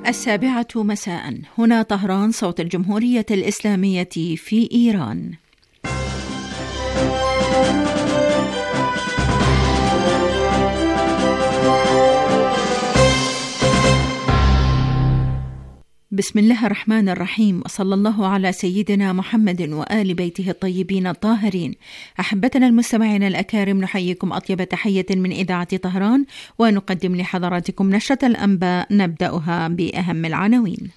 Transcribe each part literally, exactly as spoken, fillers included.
السابعة مساء، هنا طهران، صوت الجمهورية الإسلامية في إيران. بسم الله الرحمن الرحيم، وصلى الله على سيدنا محمد وآل بيته الطيبين الطاهرين. أحبتنا المستمعين الأكارم، نحييكم أطيب تحية من إذاعة طهران، ونقدم لحضراتكم نشرة الأنباء نبدأها بأهم العناوين.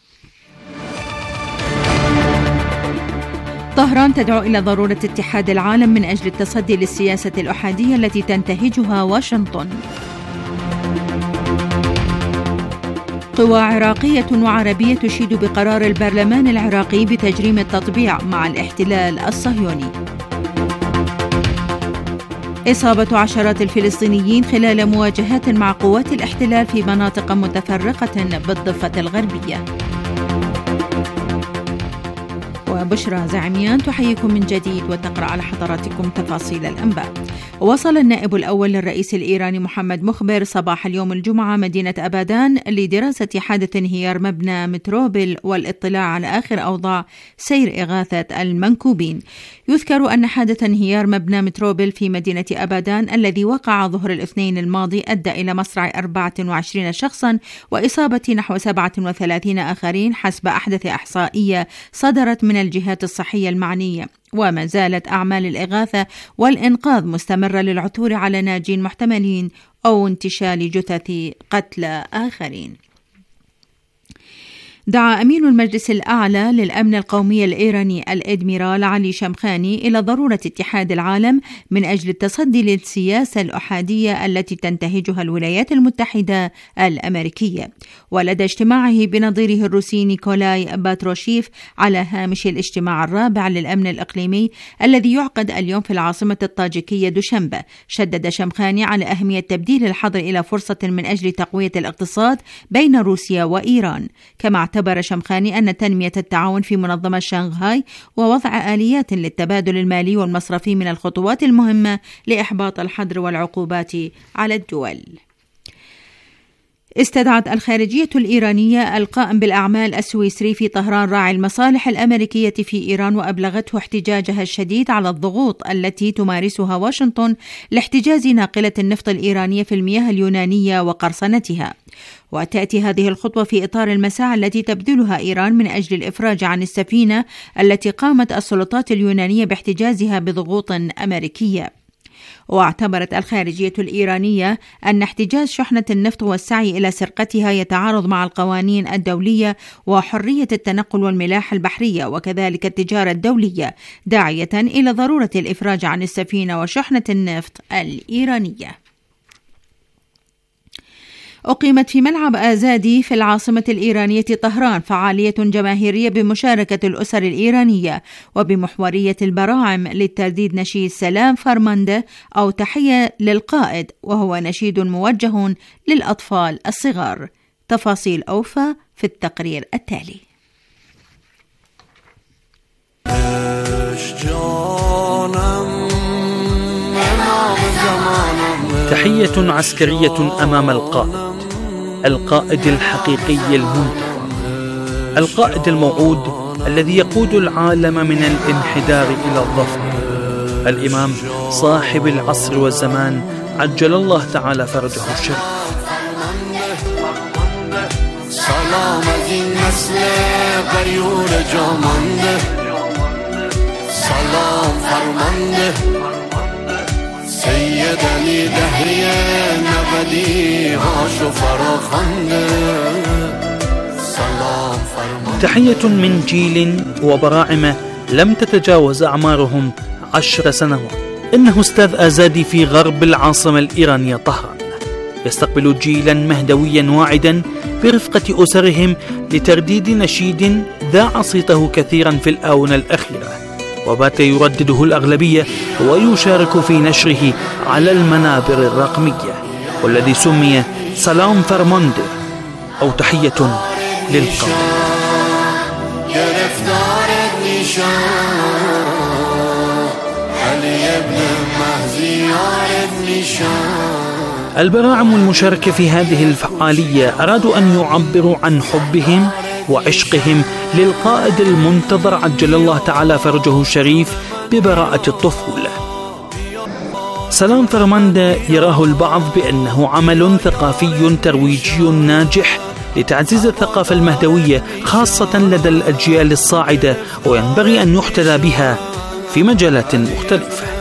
طهران تدعو إلى ضرورة اتحاد العالم من أجل التصدي للسياسة الأحادية التي تنتهجها واشنطن. قوى عراقية وعربية تشيد بقرار البرلمان العراقي بتجريم التطبيع مع الاحتلال الصهيوني. إصابة عشرات الفلسطينيين خلال مواجهات مع قوات الاحتلال في مناطق متفرقة بالضفة الغربية. وبشرى زعميان تحييكم من جديد وتقرأ على حضراتكم تفاصيل الأنباء. وصل النائب الأول للرئيس الإيراني محمد مخبر صباح اليوم الجمعة مدينة أبادان لدراسة حادث انهيار مبنى متروبل والاطلاع على آخر أوضاع سير إغاثة المنكوبين. يذكر أن حادث انهيار مبنى متروبل في مدينة أبادان الذي وقع ظهر الاثنين الماضي أدى إلى مصرع أربعة وعشرين شخصا وإصابة نحو سبعة وثلاثين آخرين حسب أحدث إحصائية صدرت من الجهات الصحية المعنية. وما زالت أعمال الإغاثة والإنقاذ مستمرة للعثور على ناجين محتملين أو انتشال جثث قتلى آخرين. دعا أمين المجلس الأعلى للأمن القومي الإيراني الإدميرال علي شمخاني إلى ضرورة اتحاد العالم من أجل التصدي للسياسة الأحادية التي تنتهجها الولايات المتحدة الأمريكية. ولدى اجتماعه بنظيره الروسي نيكولاي باتروشيف على هامش الاجتماع الرابع للأمن الإقليمي الذي يعقد اليوم في العاصمة الطاجيكية دوشنبه، شدد شمخاني على أهمية تبديل الحظر إلى فرصة من أجل تقوية الاقتصاد بين روسيا وإيران. كما اعتبر شمخاني أن تنمية التعاون في منظمة شنغهاي ووضع آليات للتبادل المالي والمصرفي من الخطوات المهمة لإحباط الحظر والعقوبات على الدول. استدعت الخارجية الإيرانية القائم بالأعمال السويسري في طهران راعي المصالح الأمريكية في إيران وأبلغته احتجاجها الشديد على الضغوط التي تمارسها واشنطن لاحتجاز ناقلة النفط الإيرانية في المياه اليونانية وقرصنتها. وتأتي هذه الخطوة في إطار المساعي التي تبذلها إيران من أجل الإفراج عن السفينة التي قامت السلطات اليونانية باحتجازها بضغوط أمريكية. واعتبرت الخارجية الإيرانية أن احتجاز شحنة النفط والسعي إلى سرقتها يتعارض مع القوانين الدولية وحرية التنقل والملاحة البحرية وكذلك التجارة الدولية، داعية إلى ضرورة الإفراج عن السفينة وشحنة النفط الإيرانية. أقيمت في ملعب آزادي في العاصمة الإيرانية طهران فعالية جماهيرية بمشاركة الأسر الإيرانية وبمحورية البراعم للترديد نشيد سلام فرمانده أو تحية للقائد، وهو نشيد موجه للأطفال الصغار. تفاصيل أوفى في التقرير التالي. تحية عسكرية أمام القائد، القائد الحقيقي المنتظر، القائد الموعود الذي يقود العالم من الانحدار إلى الظفر، الإمام صاحب العصر والزمان عجل الله تعالى فرجه الشريف. سلام از این نسل غیور جامانده، سلام فرمانده سید علی دهری نبدی هاشو فراخنده، سلام فرمانده. تحية من جيل وبراعم لم تتجاوز أعمارهم عشر سنوات. إنه أستاذ آزادي في غرب العاصمة الإيرانية طهران، يستقبل جيلا مهدويا واعدا برفقة أسرهم لترديد نشيد ذاع صيته كثيرا في الآونة الأخيرة، وبات يردده الأغلبية ويشارك في نشره على المنابر الرقمية، والذي سمي سلام فرمانده أو تحية للقوم. علی ابن مهدی عارف نشان البراعم المشاركة في هذه الفعالية أرادوا أن يعبروا عن حبهم وعشقهم للقائد المنتظر عجل الله تعالى فرجه الشريف ببراءة الطفولة. سلام فرماندا يراه البعض بأنه عمل ثقافي ترويجي ناجح لتعزيز الثقافة المهدوية خاصة لدى الأجيال الصاعدة، وينبغي أن يحتذى بها في مجالات مختلفة.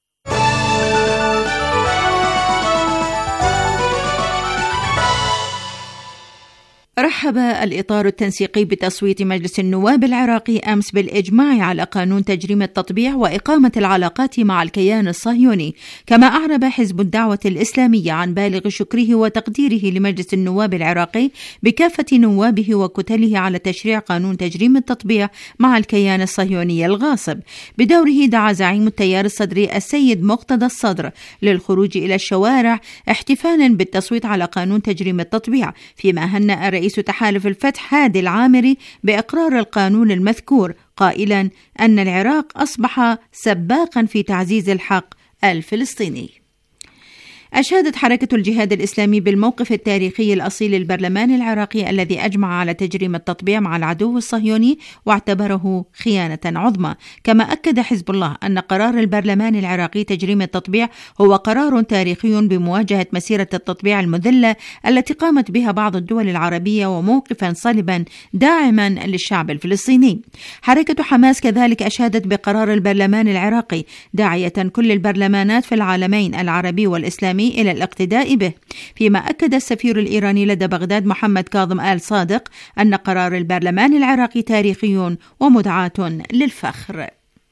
رحب الإطار التنسيقي بتصويت مجلس النواب العراقي أمس بالإجماع على قانون تجريم التطبيع وإقامة العلاقات مع الكيان الصهيوني، كما أعرب حزب الدعوة الإسلامية عن بالغ شكره وتقديره لمجلس النواب العراقي بكافة نوابه وكتله على تشريع قانون تجريم التطبيع مع الكيان الصهيوني الغاصب. بدوره دعا زعيم التيار الصدري السيد مقتدى الصدر للخروج إلى الشوارع احتفالا بالتصويت على قانون تجريم التطبيع، فيما هنأ رئيس تحالف الفتح هادي العامري بإقرار القانون المذكور، قائلا أن العراق أصبح سباقا في تعزيز الحق الفلسطيني. أشادت حركة الجهاد الإسلامي بالموقف التاريخي الأصيل للبرلمان العراقي الذي أجمع على تجريم التطبيع مع العدو الصهيوني واعتبره خيانة عظمى. كما أكد حزب الله أن قرار البرلمان العراقي تجريم التطبيع هو قرار تاريخي بمواجهة مسيرة التطبيع المذلة التي قامت بها بعض الدول العربية وموقفا صلبا داعما للشعب الفلسطيني. حركة حماس كذلك أشادت بقرار البرلمان العراقي، داعية كل البرلمانات في العالمين العربي والإسلامي إلى الاقتداء به. فيما أكد السفير الإيراني لدى بغداد محمد كاظم آل صادق أن قرار البرلمان العراقي تاريخي ومدعاة للفخر.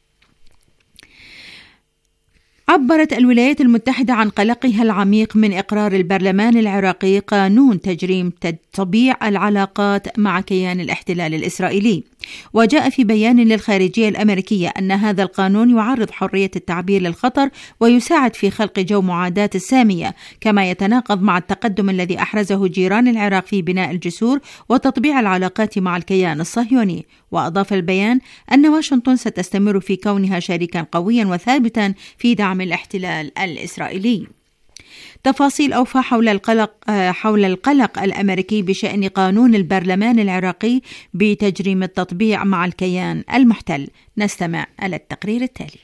عبرت الولايات المتحدة عن قلقها العميق من إقرار البرلمان العراقي قانون تجريم تطبيع العلاقات مع كيان الاحتلال الإسرائيلي. وجاء في بيان للخارجية الأمريكية أن هذا القانون يعرض حرية التعبير للخطر ويساعد في خلق جو معاداة السامية، كما يتناقض مع التقدم الذي أحرزه جيران العراق في بناء الجسور وتطبيع العلاقات مع الكيان الصهيوني. وأضاف البيان أن واشنطن ستستمر في كونها شريكا قويا وثابتا في دعم الاحتلال الإسرائيلي. تفاصيل أوفى حول القلق حول القلق الأمريكي بشأن قانون البرلمان العراقي بتجريم التطبيع مع الكيان المحتل. نستمع إلى التقرير التالي.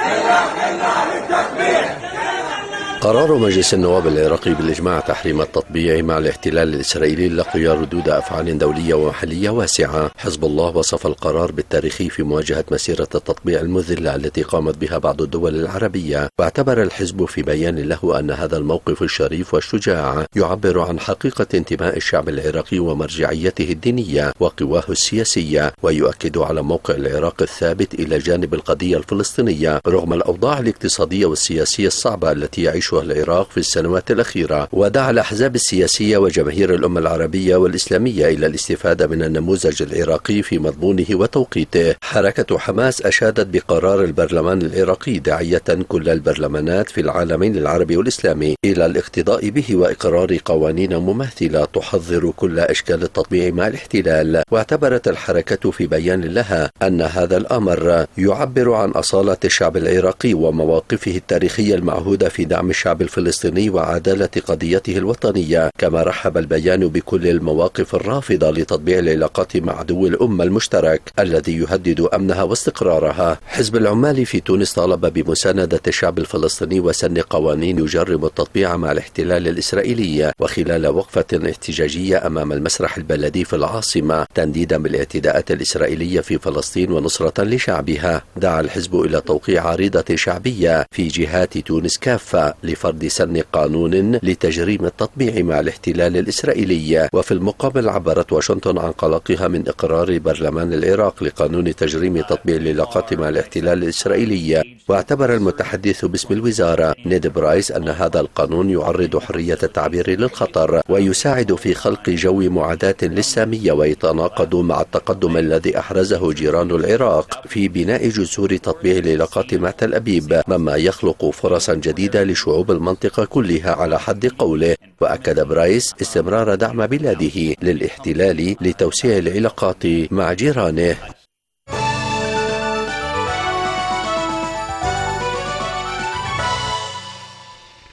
قرار مجلس النواب العراقي بالإجماع تحريم التطبيع مع الاحتلال الإسرائيلي لقي ردود أفعال دولية ومحلية واسعة. حزب الله وصف القرار بالتاريخي في مواجهة مسيرة التطبيع المذلة التي قامت بها بعض الدول العربية، واعتبر الحزب في بيان له أن هذا الموقف الشريف والشجاع يعبر عن حقيقة انتماء الشعب العراقي ومرجعيته الدينية وقواه السياسية، ويؤكد على موقع العراق الثابت إلى جانب القضية الفلسطينية رغم الأوضاع الاقتصادية والسياسية الصعبة التي يعيشها العراق في السنوات الأخيرة. ودعا الأحزاب السياسية وجماهير الأمة العربية والإسلامية إلى الاستفادة من النموذج العراقي في مضمونه وتوقيته. حركة حماس أشادت بقرار البرلمان العراقي داعية كل البرلمانات في العالمين العربي والإسلامي إلى الاقتداء به وإقرار قوانين مماثلة تحظر كل أشكال التطبيع مع الاحتلال. واعتبرت الحركة في بيان لها أن هذا الأمر يعبر عن أصالة الشعب العراقي ومواقفه التاريخية المعهودة في دعم الشعب الفلسطيني وعدالة قضيته الوطنية. كما رحب البيان بكل المواقف الرافضة لتطبيع العلاقات مع عدو الأمة المشترك الذي يهدد أمنها واستقرارها. حزب العمال في تونس طالب بمساندة الشعب الفلسطيني وسن قوانين يجرم التطبيع مع الاحتلال الإسرائيلي، وخلال وقفة احتجاجية أمام المسرح البلدي في العاصمة تنديدا بالاعتداءات الإسرائيلية في فلسطين ونصرة لشعبها، دعا الحزب إلى توقيع عريضة شعبية في جهات تونس كافة لفرض سن قانون لتجريم التطبيع مع الاحتلال الإسرائيلي. وفي المقابل عبرت واشنطن عن قلقها من إقرار برلمان العراق لقانون تجريم تطبيع العلاقات مع الاحتلال الإسرائيلي. واعتبر المتحدث باسم الوزارة نيد برايس أن هذا القانون يعرض حرية التعبير للخطر ويساعد في خلق جو معاداة للسامية، ويتناقض مع التقدم الذي أحرزه جيران العراق في بناء جسور تطبيع العلاقات مع تل أبيب، مما يخلق فرصا جديدة لشعوب المنطقة كلها على حد قوله. وأكد برايس استمرار دعم بلاده للاحتلال لتوسيع العلاقات مع جيرانه.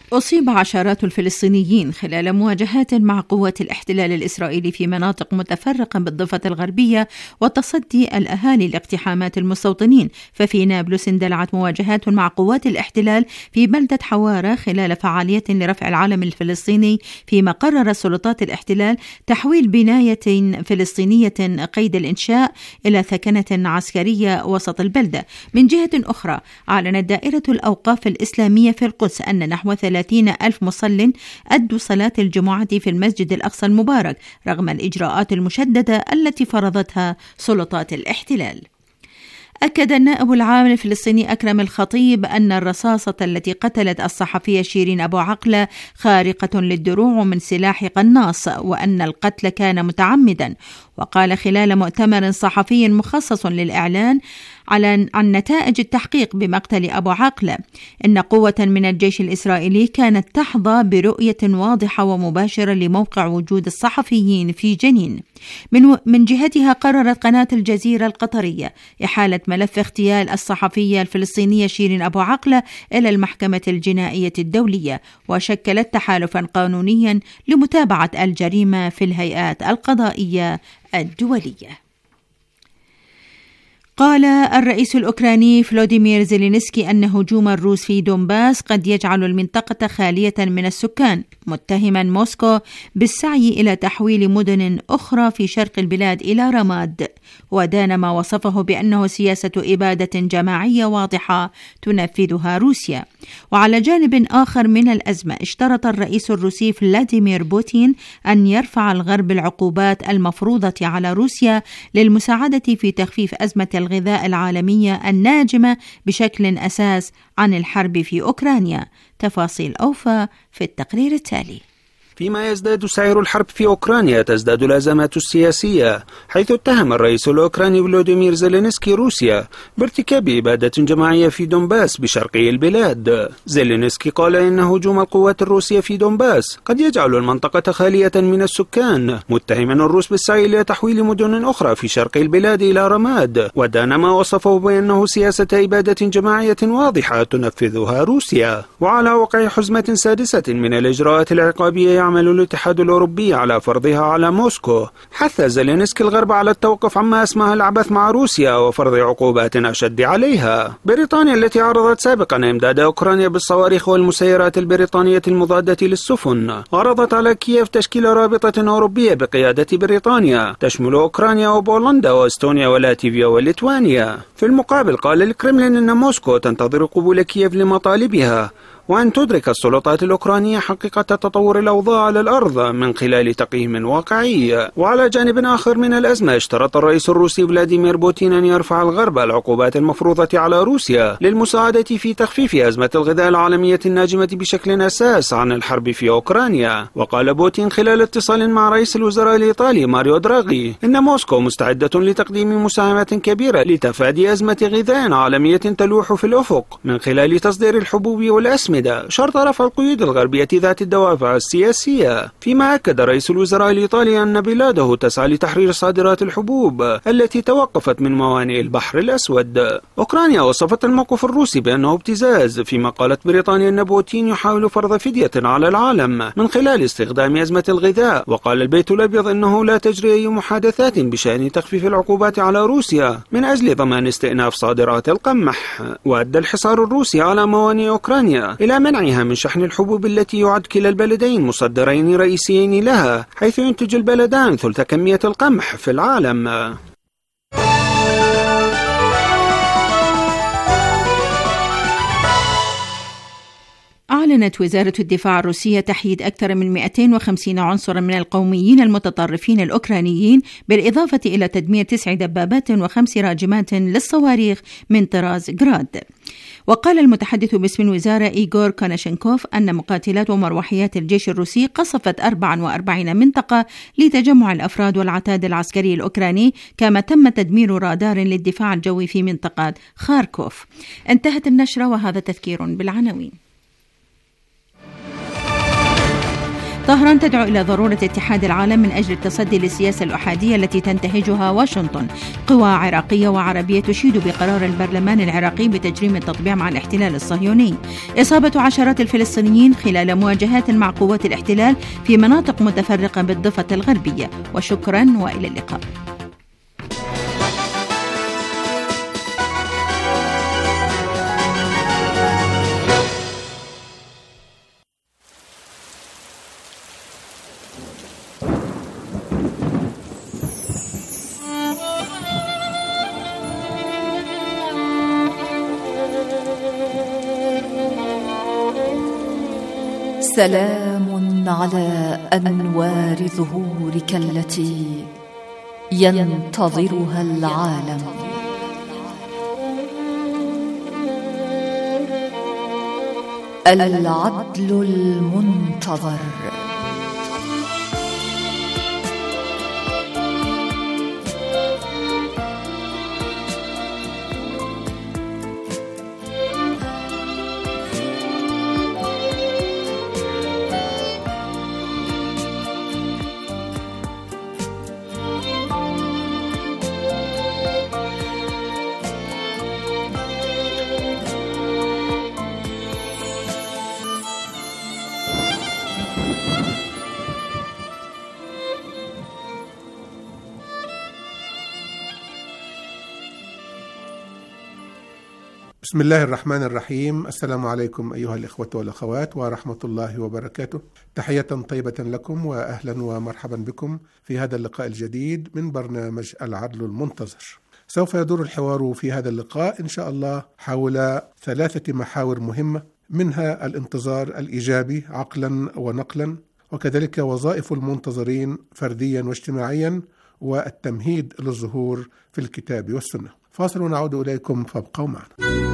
أصيب عشرات الفلسطينيين خلال مواجهات مع قوات الاحتلال الإسرائيلي في مناطق متفرقة بالضفة الغربية وتصدي الأهالي لاقتحامات المستوطنين. ففي نابلس اندلعت مواجهات مع قوات الاحتلال في بلدة حوارة خلال فعالية لرفع العلم الفلسطيني، فيما قرر سلطات الاحتلال تحويل بناية فلسطينية قيد الإنشاء إلى ثكنة عسكرية وسط البلدة. من جهة أخرى، أعلنت دائرة الأوقاف الإسلامية في القدس أن نحو ثلاثين ألف مصل أدوا صلاة الجمعة في المسجد الأقصى المبارك رغم الإجراءات المشددة التي فرضتها سلطات الاحتلال. أكد النائب العام الفلسطيني أكرم الخطيب أن الرصاصة التي قتلت الصحفية شيرين أبو عقلة خارقة للدروع من سلاح قناص، وأن القتل كان متعمدا. وقال خلال مؤتمر صحفي مخصص للإعلان على عن نتائج التحقيق بمقتل أبو عقلة إن قوة من الجيش الإسرائيلي كانت تحظى برؤية واضحة ومباشرة لموقع وجود الصحفيين في جنين. من, من جهتها قررت قناة الجزيرة القطرية إحالة ملف اغتيال الصحفية الفلسطينية شيرين أبو عقلة إلى المحكمة الجنائية الدولية، وشكلت تحالفا قانونيا لمتابعة الجريمة في الهيئات القضائية الدولية. قال الرئيس الأوكراني فلوديمير زيلينسكي أن هجوم الروس في دونباس قد يجعل المنطقة خالية من السكان، متهما موسكو بالسعي إلى تحويل مدن أخرى في شرق البلاد إلى رماد، ودان ما وصفه بأنه سياسة إبادة جماعية واضحة تنفذها روسيا. وعلى جانب آخر من الأزمة، اشترط الرئيس الروسي فلاديمير بوتين أن يرفع الغرب العقوبات المفروضة على روسيا للمساعدة في تخفيف أزمة الغذاء العالمية الناجمة بشكل أساس عن الحرب في أوكرانيا. تفاصيل أوفى في التقرير التالي. فيما يزداد سعر الحرب في أوكرانيا، تزداد الأزمات السياسية، حيث اتهم الرئيس الأوكراني فلوديمير زيلينسكي روسيا بارتكاب إبادة جماعية في دونباس بشرقي البلاد. زيلينسكي قال إن هجوم القوات الروسية في دونباس قد يجعل المنطقة خالية من السكان، متهما الروس بالسعي إلى تحويل مدن أخرى في شرق البلاد إلى رماد، ودان ما وصفه بأنه سياسة إبادة جماعية واضحة تنفذها روسيا. وعلى وقع حزمة سادسة من الإجراءات العقابية يعمل الاتحاد الأوروبي على فرضها على موسكو، حث زيلينسكي الغرب على التوقف عما اسمه العبث مع روسيا وفرض عقوبات أشد عليها. بريطانيا التي عرضت سابقا إمداد أوكرانيا بالصواريخ والمسيرات البريطانية المضادة للسفن، عرضت على كييف تشكيل رابطة أوروبية بقيادة بريطانيا تشمل أوكرانيا وبولندا وإستونيا ولاتفيا وليتوانيا. في المقابل، قال الكرملين أن موسكو تنتظر قبول كييف لمطالبها، وأن تدرك السلطات الأوكرانية حقيقة تطور الأوضاع على الأرض من خلال تقييم واقعي. وعلى جانب آخر من الأزمة، اشترط الرئيس الروسي فلاديمير بوتين أن يرفع الغرب العقوبات المفروضة على روسيا للمساعدة في تخفيف أزمة الغذاء العالمية الناجمة بشكل أساس عن الحرب في أوكرانيا. وقال بوتين خلال اتصال مع رئيس الوزراء الإيطالي ماريو دراغي إن موسكو مستعدة لتقديم مساهمات كبيرة لتفادي أزمة غذاء عالمية تلوح في الأفق من خلال تصدير الحبوب والأسمدة، شرط رفع القيود الغربية ذات الدوافع السياسية. فيما أكد رئيس الوزراء الإيطالي أن بلاده تسعى لتحرير صادرات الحبوب التي توقفت من موانئ البحر الأسود. أوكرانيا وصفت الموقف الروسي بأنه ابتزاز، فيما قالت بريطانيا أن بوتين يحاول فرض فدية على العالم من خلال استخدام أزمة الغذاء. وقال البيت الأبيض أنه لا تجري أي محادثات بشأن تخفيف العقوبات على روسيا من أجل ضمان استئناف صادرات القمح. وأدى الحصار الروسي على موانئ أوكرانيا إلى منعها من شحن الحبوب التي يعد كلا البلدين مصدرين رئيسيين لها، حيث ينتج البلدان ثلث كمية القمح في العالم. أعلنت وزارة الدفاع الروسية تحييد أكثر من مئتين وخمسين عنصرا من القوميين المتطرفين الأوكرانيين، بالإضافة إلى تدمير تسع دبابات وخمس راجمات للصواريخ من طراز جراد. وقال المتحدث باسم الوزارة إيغور كوناشينكوف أن مقاتلات ومروحيات الجيش الروسي قصفت أربعة وأربعين منطقة لتجمع الأفراد والعتاد العسكري الأوكراني، كما تم تدمير رادار للدفاع الجوي في منطقة خاركوف. انتهت النشرة، وهذا تذكير بالعناوين. طهران تدعو إلى ضرورة اتحاد العالم من أجل التصدي للسياسة الأحادية التي تنتهجها واشنطن. قوى عراقية وعربية تشيد بقرار البرلمان العراقي بتجريم التطبيع مع الاحتلال الصهيوني. إصابة عشرات الفلسطينيين خلال مواجهات مع قوات الاحتلال في مناطق متفرقة بالضفة الغربية. وشكرا وإلى اللقاء. سلام على أنوار ظهورك التي ينتظرها العالم. العدل المنتظر. بسم الله الرحمن الرحيم. السلام عليكم أيها الإخوة والأخوات ورحمة الله وبركاته. تحية طيبة لكم وأهلا ومرحبا بكم في هذا اللقاء الجديد من برنامج العدل المنتظر. سوف يدور الحوار في هذا اللقاء إن شاء الله حول ثلاثة محاور مهمة، منها الانتظار الإيجابي عقلا ونقلا، وكذلك وظائف المنتظرين فرديا واجتماعيا، والتمهيد للظهور في الكتاب والسنة. فاصل ونعود إليكم فابقوا معنا.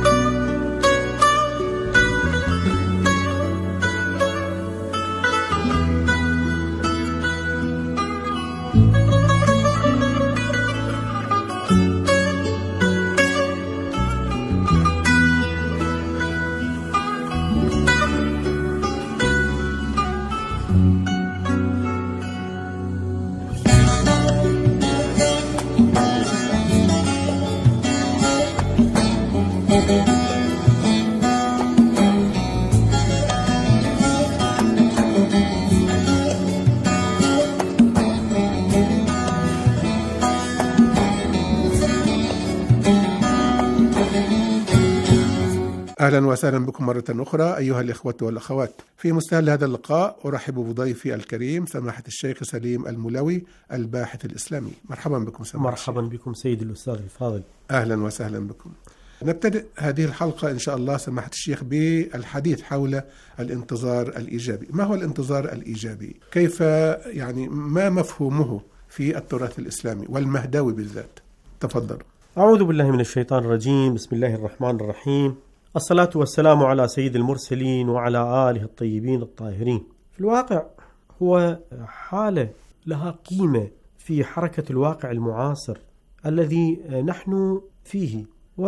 أهلا وسهلا بكم مرة أخرى أيها الإخوة والأخوات. في مستهل هذا اللقاء أرحب بضيفي الكريم سماحة الشيخ سليم المولوي الباحث الإسلامي. مرحبا بكم سماحة. مرحبا بكم سيد الأستاذ الفاضل. أهلا وسهلا بكم. نبتدئ هذه الحلقة إن شاء الله سماحة الشيخ بالحديث حول الانتظار الإيجابي. ما هو الانتظار الإيجابي؟ كيف يعني ما مفهومه في التراث الإسلامي والمهداوي بالذات؟ تفضل. أعوذ بالله من الشيطان الرجيم. بسم الله الرحمن الرحيم. الصلاة والسلام على سيد المرسلين وعلى آله الطيبين الطاهرين. في الواقع هو حالة لها قيمة في حركة الواقع المعاصر الذي نحن فيه،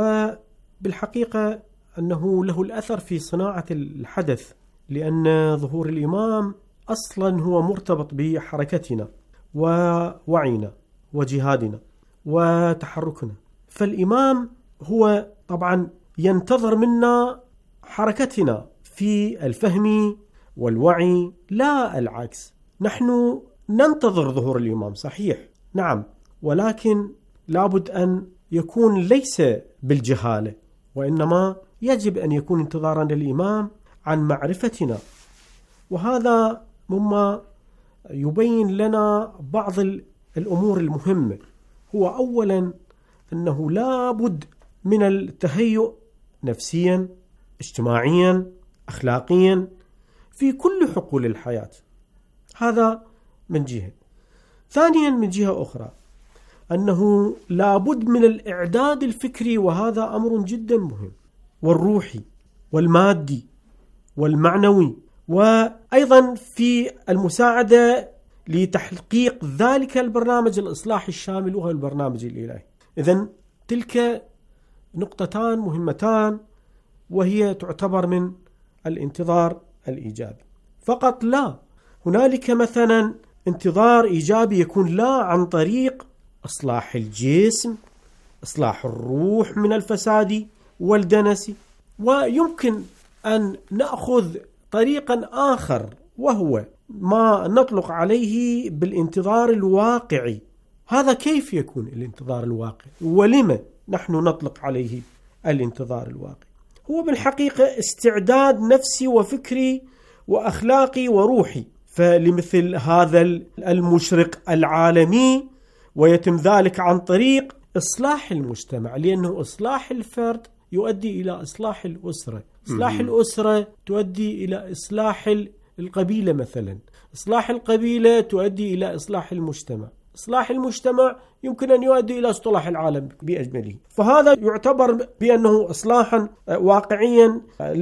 وبالحقيقة أنه له الأثر في صناعة الحدث، لأن ظهور الإمام أصلا هو مرتبط بحركتنا ووعينا وجهادنا وتحركنا. فالإمام هو طبعا ينتظر منا حركتنا في الفهم والوعي، لا العكس. نحن ننتظر ظهور الإمام صحيح، نعم، ولكن لابد أن يكون ليس بالجهالة، وإنما يجب أن يكون انتظارا للإمام عن معرفتنا. وهذا مما يبين لنا بعض الأمور المهمة. هو أولا أنه لابد من التهيؤ نفسيا، اجتماعيا، أخلاقيا في كل حقول الحياة. هذا من جهة. ثانيا من جهة أخرى أنه لابد من الإعداد الفكري، وهذا أمر جدا مهم، والروحي والمادي والمعنوي، وأيضا في المساعدة لتحقيق ذلك البرنامج الإصلاحي الشامل وهو البرنامج الإلهي. إذن تلك نقطتان مهمتان، وهي تعتبر من الانتظار الإيجابي. فقط لا، هنالك مثلا انتظار إيجابي يكون لا عن طريق إصلاح الجسم، إصلاح الروح من الفساد والدنس، ويمكن أن نأخذ طريقا آخر وهو ما نطلق عليه بالانتظار الواقعي. هذا كيف يكون الانتظار الواقعي؟ ولما نحن نطلق عليه الانتظار الواقعي؟ هو بالحقيقة استعداد نفسي وفكري وأخلاقي وروحي فلمثل هذا المشرق العالمي، ويتم ذلك عن طريق إصلاح المجتمع، لأنه إصلاح الفرد يؤدي إلى إصلاح الأسرة، إصلاح الأسرة تؤدي إلى إصلاح القبيلة مثلا، إصلاح القبيلة تؤدي إلى إصلاح المجتمع، إصلاح المجتمع يمكن أن يؤدي إلى إصلاح العالم بأجمله. فهذا يعتبر بأنه إصلاحا واقعيا،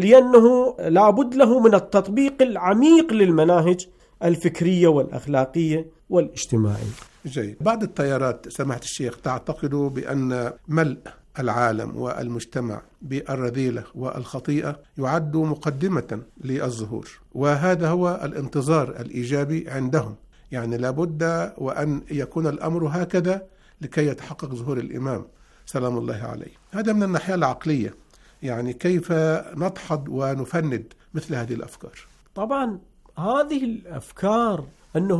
لأنه لابد له من التطبيق العميق للمناهج الفكرية والأخلاقية والاجتماعية. جيد. بعض التيارات سماحة الشيخ تعتقد بأن ملء العالم والمجتمع بالرذيلة والخطيئة يعد مقدمة للظهور، وهذا هو الانتظار الإيجابي عندهم، يعني لابد وأن يكون الأمر هكذا لكي يتحقق ظهور الإمام سلام الله عليه. هذا من الناحية العقلية، يعني كيف ندحض ونفند مثل هذه الأفكار؟ طبعا هذه الأفكار أنه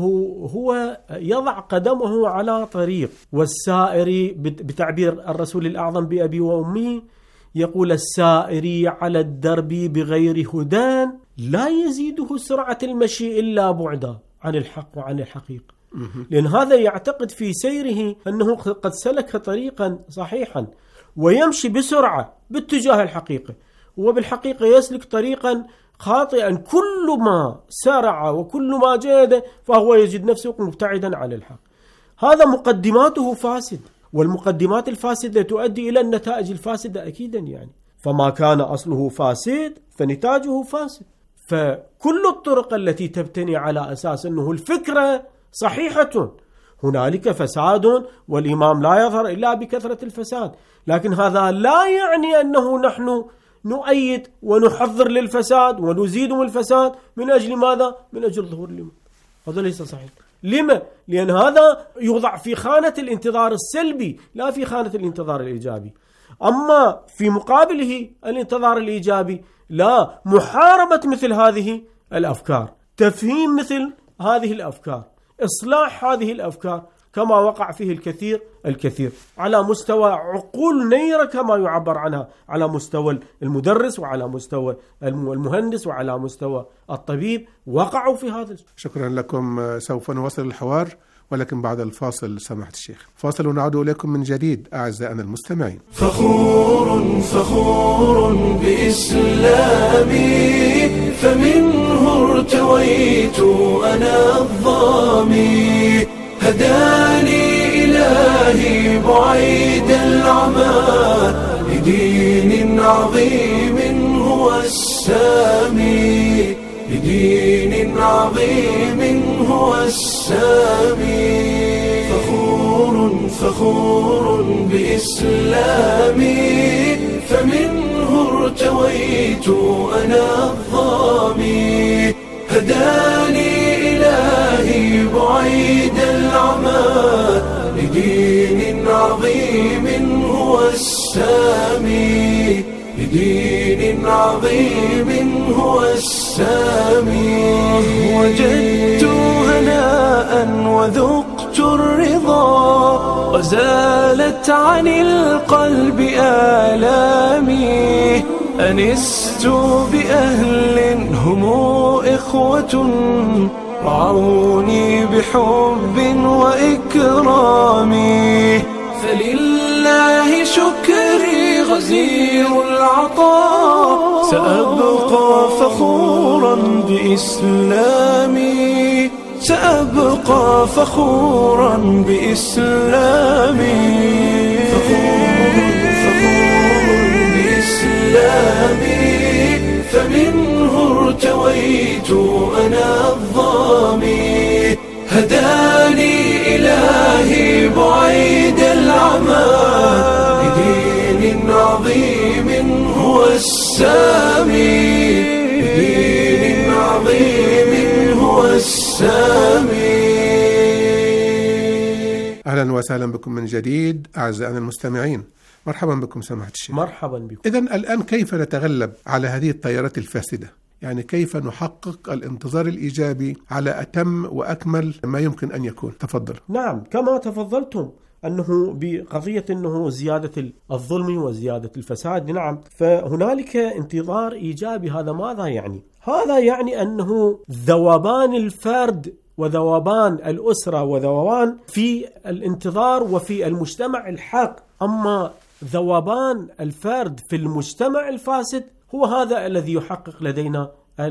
هو يضع قدمه على طريق، والسائر بتعبير الرسول الأعظم بأبي وأمي يقول: السائر على الدرب بغير هدان لا يزيده سرعة المشي إلا بعدا عن الحق وعن الحقيقة. لأن هذا يعتقد في سيره أنه قد سلك طريقا صحيحا ويمشي بسرعة باتجاه الحقيقة، وبالحقيقة يسلك طريقا خاطئا، كل ما سرع وكل ما جاد فهو يجد نفسه مبتعدا عن الحق. هذا مقدماته فاسد، والمقدمات الفاسدة تؤدي إلى النتائج الفاسدة أكيدا، يعني فما كان أصله فاسد فنتاجه فاسد. فكل الطرق التي تبتني على أساس أنه الفكرة صحيحة هنالك فساد، والإمام لا يظهر إلا بكثرة الفساد، لكن هذا لا يعني أنه نحن نؤيد ونحضر للفساد ونزيد من الفساد. من أجل ماذا؟ من أجل ظهور الإمام. هذا ليس صحيح. لما؟ لأن هذا يوضع في خانة الانتظار السلبي لا في خانة الانتظار الإيجابي. أما في مقابله الانتظار الإيجابي لا، محاربة مثل هذه الأفكار، تفهيم مثل هذه الأفكار، إصلاح هذه الأفكار، كما وقع فيه الكثير الكثير على مستوى عقول نيرة كما يعبر عنها، على مستوى المدرس وعلى مستوى المهندس وعلى مستوى الطبيب، وقعوا في هذا. شكرا لكم. سوف نواصل الحوار ولكن بعد الفاصل سماحة الشيخ. فاصل ونعود إليكم من جديد أعزائنا المستمعين. فخور فخور بإسلامي فمنه ارتويت أنا الظامي، هداني إلهي بعيد العمى لدين عظيم هو السامي، لدين عظيم هو السامي. فخور فخور بإسلامي فمنه ارتويت أنا الظامي، هداني إلهي بعيد العمى لدين عظيم هو السامي، لدين عظيم هو السامي. وجدت هناء وذقت الرضا وزالت عن القلب آلامي، أنست بأهل هم إخوة رعوني بحب وإكرام، فلله شكري غزير العطاء، سأبقى فخورا بإسلامي، سأبقى فخورا بإسلامي. فخور فخور بإسلامي فمنه ارتويت أنا الظامي، هداني إلهي بعيد العمى لدين عظيم هو السامي، لدين عظيم هو السامي. أهلا وسهلا بكم من جديد أعزائنا المستمعين. مرحبا بكم سماحة الشيخ. مرحبا بكم. إذن الآن كيف نتغلب على هذه التيارات الفاسدة؟ يعني كيف نحقق الانتظار الإيجابي على أتم وأكمل ما يمكن أن يكون؟ تفضل. نعم، كما تفضلتم أنه بقضية أنه زيادة الظلم وزيادة الفساد، نعم، فهنالك انتظار إيجابي. هذا ماذا يعني؟ هذا يعني أنه ذوبان الفرد وذوبان الأسرة وذوبان في الانتظار وفي المجتمع الحق. أما ذوبان الفرد في المجتمع الفاسد هو هذا الذي يحقق لدينا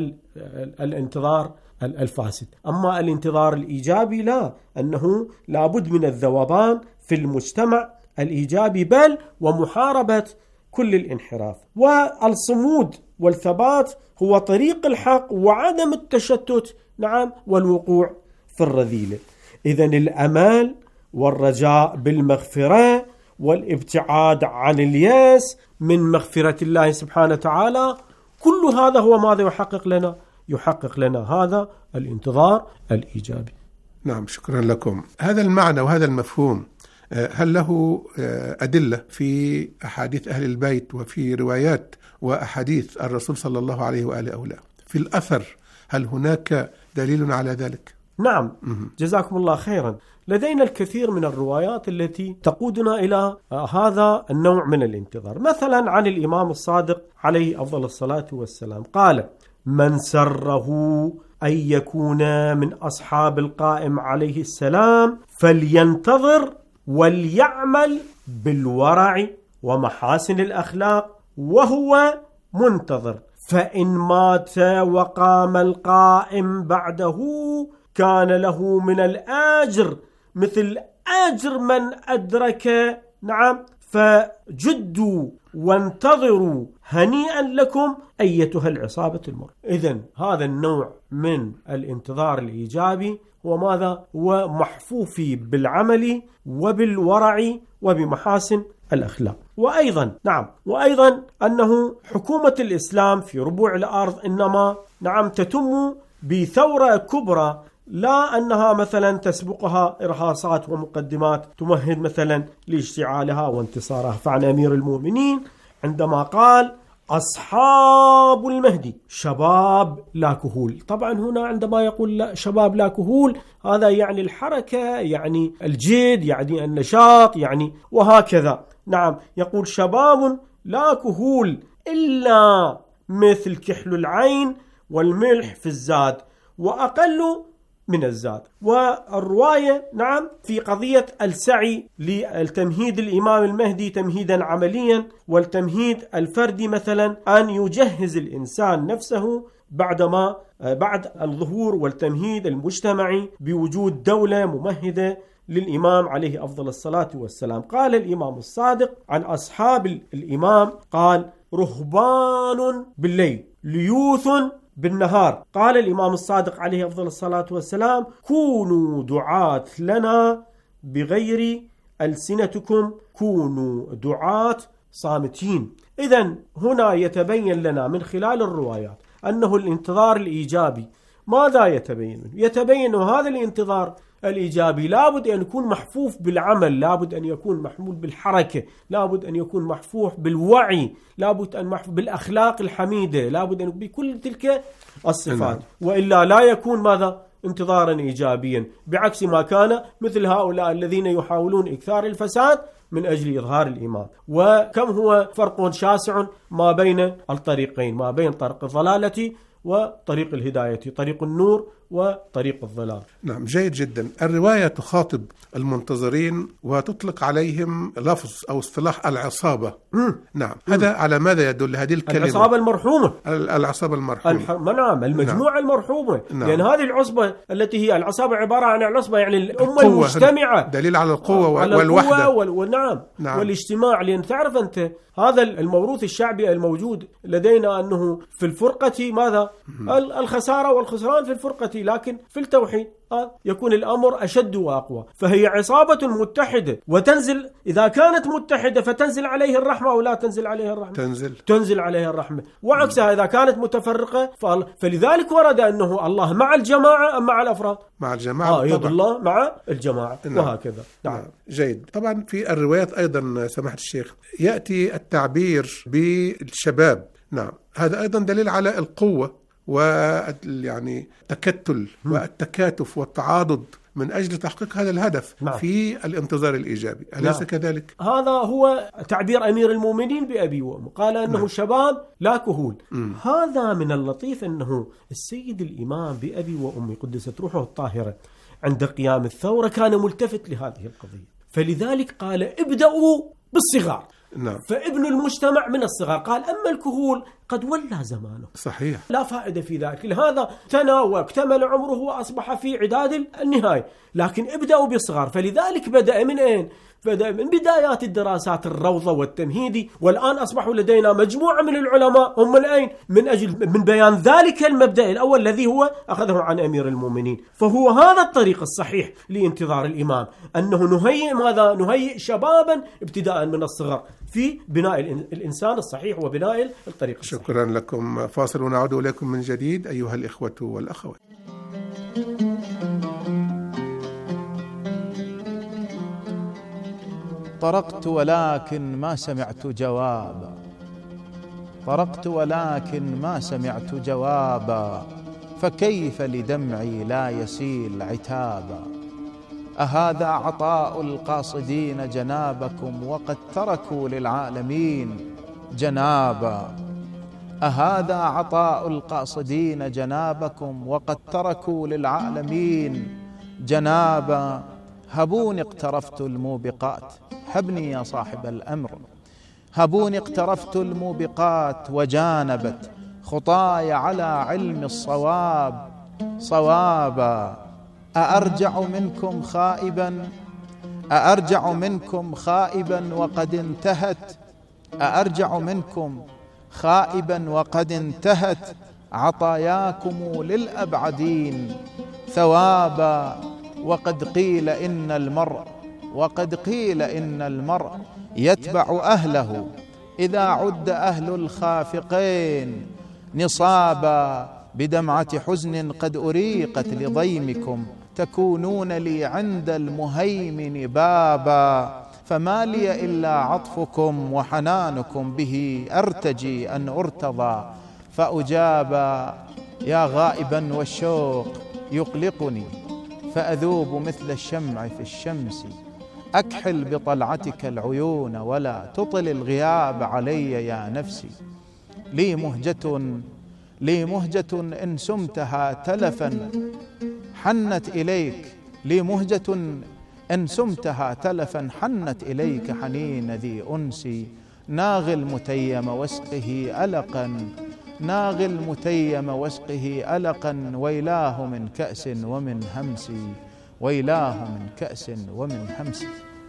الانتظار الفاسد. أما الانتظار الإيجابي لا، أنه لابد من الذوبان في المجتمع الإيجابي بل ومحاربة كل الانحراف. والصمود والثبات هو طريق الحق وعدم التشتت، نعم، والوقوع في الرذيلة. إذن الأمل والرجاء بالمغفرة والابتعاد عن الياس من مغفرة الله سبحانه وتعالى، كل هذا هو ماذا يحقق لنا؟ يحقق لنا هذا الانتظار الإيجابي. نعم، شكرا لكم. هذا المعنى وهذا المفهوم هل له أدلة في أحاديث أهل البيت وفي روايات وأحاديث الرسول صلى الله عليه وآله أو لا؟ في الأثر هل هناك دليل على ذلك؟ نعم، جزاكم الله خيرا. لدينا الكثير من الروايات التي تقودنا إلى هذا النوع من الانتظار. مثلا عن الإمام الصادق عليه أفضل الصلاة والسلام قال: من سره أن يكون من أصحاب القائم عليه السلام فلينتظر وليعمل بالورع ومحاسن الأخلاق وهو منتظر، فإن مات وقام القائم بعده كان له من الأجر مثل أجر من أدرك، نعم، فجدوا وانتظروا هنيئا لكم أيتها العصابة المر. إذن هذا النوع من الانتظار الإيجابي وماذا؟ ومحفوف بالعمل وبالورع وبمحاسن الأخلاق. وأيضا نعم وأيضا أنه حكومة الإسلام في ربوع الأرض إنما نعم تتم بثورة كبرى، لا أنها مثلا تسبقها إرهاصات ومقدمات تمهد مثلا لاشتعالها وانتصارها. فعن أمير المؤمنين عندما قال: أصحاب المهدي شباب لا كهول. طبعا هنا عندما يقول لا شباب لا كهول، هذا يعني الحركة، يعني الجد، يعني النشاط، يعني وهكذا. نعم، يقول شباب لا كهول إلا مثل كحل العين والملح في الزاد وأقل من الزاد. والرواية نعم في قضية السعي للتمهيد الإمام المهدي تمهيدا عمليا، والتمهيد الفردي مثلا أن يجهز الإنسان نفسه بعدما بعد الظهور والتمهيد المجتمعي بوجود دولة ممهدة للإمام عليه أفضل الصلاة والسلام. قال الإمام الصادق عن أصحاب الإمام قال: رهبان بالليل ليوث بالنهار. قال الإمام الصادق عليه أفضل الصلاة والسلام: كونوا دعاة لنا بغير ألسنتكم، كونوا دعاة صامتين. إذن هنا يتبين لنا من خلال الروايات أنه الانتظار الإيجابي ماذا يتبين؟ يتبين هذا الانتظار الإيجابي لابد أن يكون محفوف بالعمل، لابد أن يكون محمول بالحركة، لابد أن يكون محفوف بالوعي، لابد أن محفوف بالأخلاق الحميدة، لابد أن بكل تلك الصفات، وإلا لا يكون ماذا؟ انتظارا إيجابيا، بعكس ما كان مثل هؤلاء الذين يحاولون إكثار الفساد من أجل إظهار الإمام. وكم هو فرق شاسع ما بين الطريقين، ما بين طريق الضلالة وطريق الهداية، طريق النور وطريق الظلام. نعم، جيد جدا. الرواية تخاطب المنتظرين وتطلق عليهم لفظ أو اصطلاح العصابة. مم. نعم، مم. هذا على ماذا يدل هذه الكلمة؟ العصابة المرحومة. العصابة المرحومة. الح... نعم، المجموعة نعم. المرحومة. نعم. لأن هذه العصبة التي هي العصابة عبارة عن العصبة يعني الأمة المجتمعة، دليل على القوة على والوحدة وال... ونعم نعم. والاجتماع. لأن تعرف أنت هذا الموروث الشعبي الموجود لدينا أنه في الفرقة ماذا الخسارة والخسران في الفرقة، لكن في التوحيد يكون الأمر أشد وأقوى. فهي عصابة متحدة، وتنزل إذا كانت متحدة فتنزل عليه الرحمة أو لا تنزل عليه الرحمة؟ تنزل تنزل عليه الرحمة. وعكسها إذا كانت متفرقة، فلذلك ورد أنه الله مع الجماعة أم مع الأفراد؟ مع الجماعة. آه يد الله مع الجماعة. نعم. وهكذا. نعم. نعم. جيد. طبعا في الروايات أيضا سماحة الشيخ يأتي التعبير بالشباب. نعم، هذا أيضا دليل على القوة ويعني التكتل والتكاتف والتعاضد من أجل تحقيق هذا الهدف. نعم. في الانتظار الإيجابي، أليس نعم. كذلك؟ هذا هو تعبير أمير المؤمنين بأبي وأمه، قال أنه نعم. شباب لا كهول. م. هذا من اللطيف أنه السيد الإمام بأبي وأمي قدست روحه الطاهرة عند قيام الثورة كان ملتفت لهذه القضية، فلذلك قال ابدأوا بالصغار. نعم. فابن المجتمع من الصغار. قال أما الكهول قد ولى زمانه. صحيح. لا فائدة في ذلك، لهذا تنى واكتمل عمره وأصبح في عداد النهاية، لكن ابدأوا بالصغار. فلذلك بدأ من أين؟ بدأ من بدايات الدراسات الروضة والتمهيدي، والآن أصبحوا لدينا مجموعة من العلماء هم الآن من أجل من بيان ذلك المبدأ الأول الذي هو أخذه عن أمير المؤمنين. فهو هذا الطريق الصحيح لانتظار الإمام، أنه نهيئ ماذا؟ نهيئ شبابا ابتداء من الصغر في بناء الإنسان الصحيح وبناء الطريق الصحيح. شكرا لكم. فاصل ونعود إليكم من جديد أيها الإخوة والأخوات. طرقت ولكن ما سمعت جوابا، طرقت ولكن ما سمعت جوابا، فكيف لدمعي لا يسيل عتابا. أهذا عطاء القاصدين جنابكم وقد تركوا للعالمين جنابا. أهذا عطاء القاصدين جنابكم وقد تركوا للعالمين جنابا. هبوني اقترفت الموبقات، هبني يا صاحب الأمر، هبوني اقترفت الموبقات وجانبت خطاي على علم الصواب صوابا. أأرجع منكم خائبا، أأرجع منكم خائبا وقد انتهت، أأرجع منكم خائبا وقد انتهت عطاياكم للأبعدين ثوابا. وقد قيل إن المرء وقد قيل إن المرء يتبع أهله إذا عد أهل الخافقين نصابا. بدمعة حزن قد أريقت لضيمكم تكونون لي عند المهيمن بابا. فما لي إلا عطفكم وحنانكم به أرتجي أن أرتضى فأجابا. يا غائبا والشوق يقلقني فأذوب مثل الشمع في الشمس. أكحل بطلعتك العيون ولا تطل الغياب علي يا نفسي. لي مهجة لي مهجة إن سمتها تلفا حنت إليك، لي مهجة إن سمتها تلفا حنت إليك حنين ذي أنسي. ناغي المتيم واسقه ألقا، ناغي المتيم واسقه ألقا، ويلاه من كأس ومن همس، ويلاه من كأس ومن همس.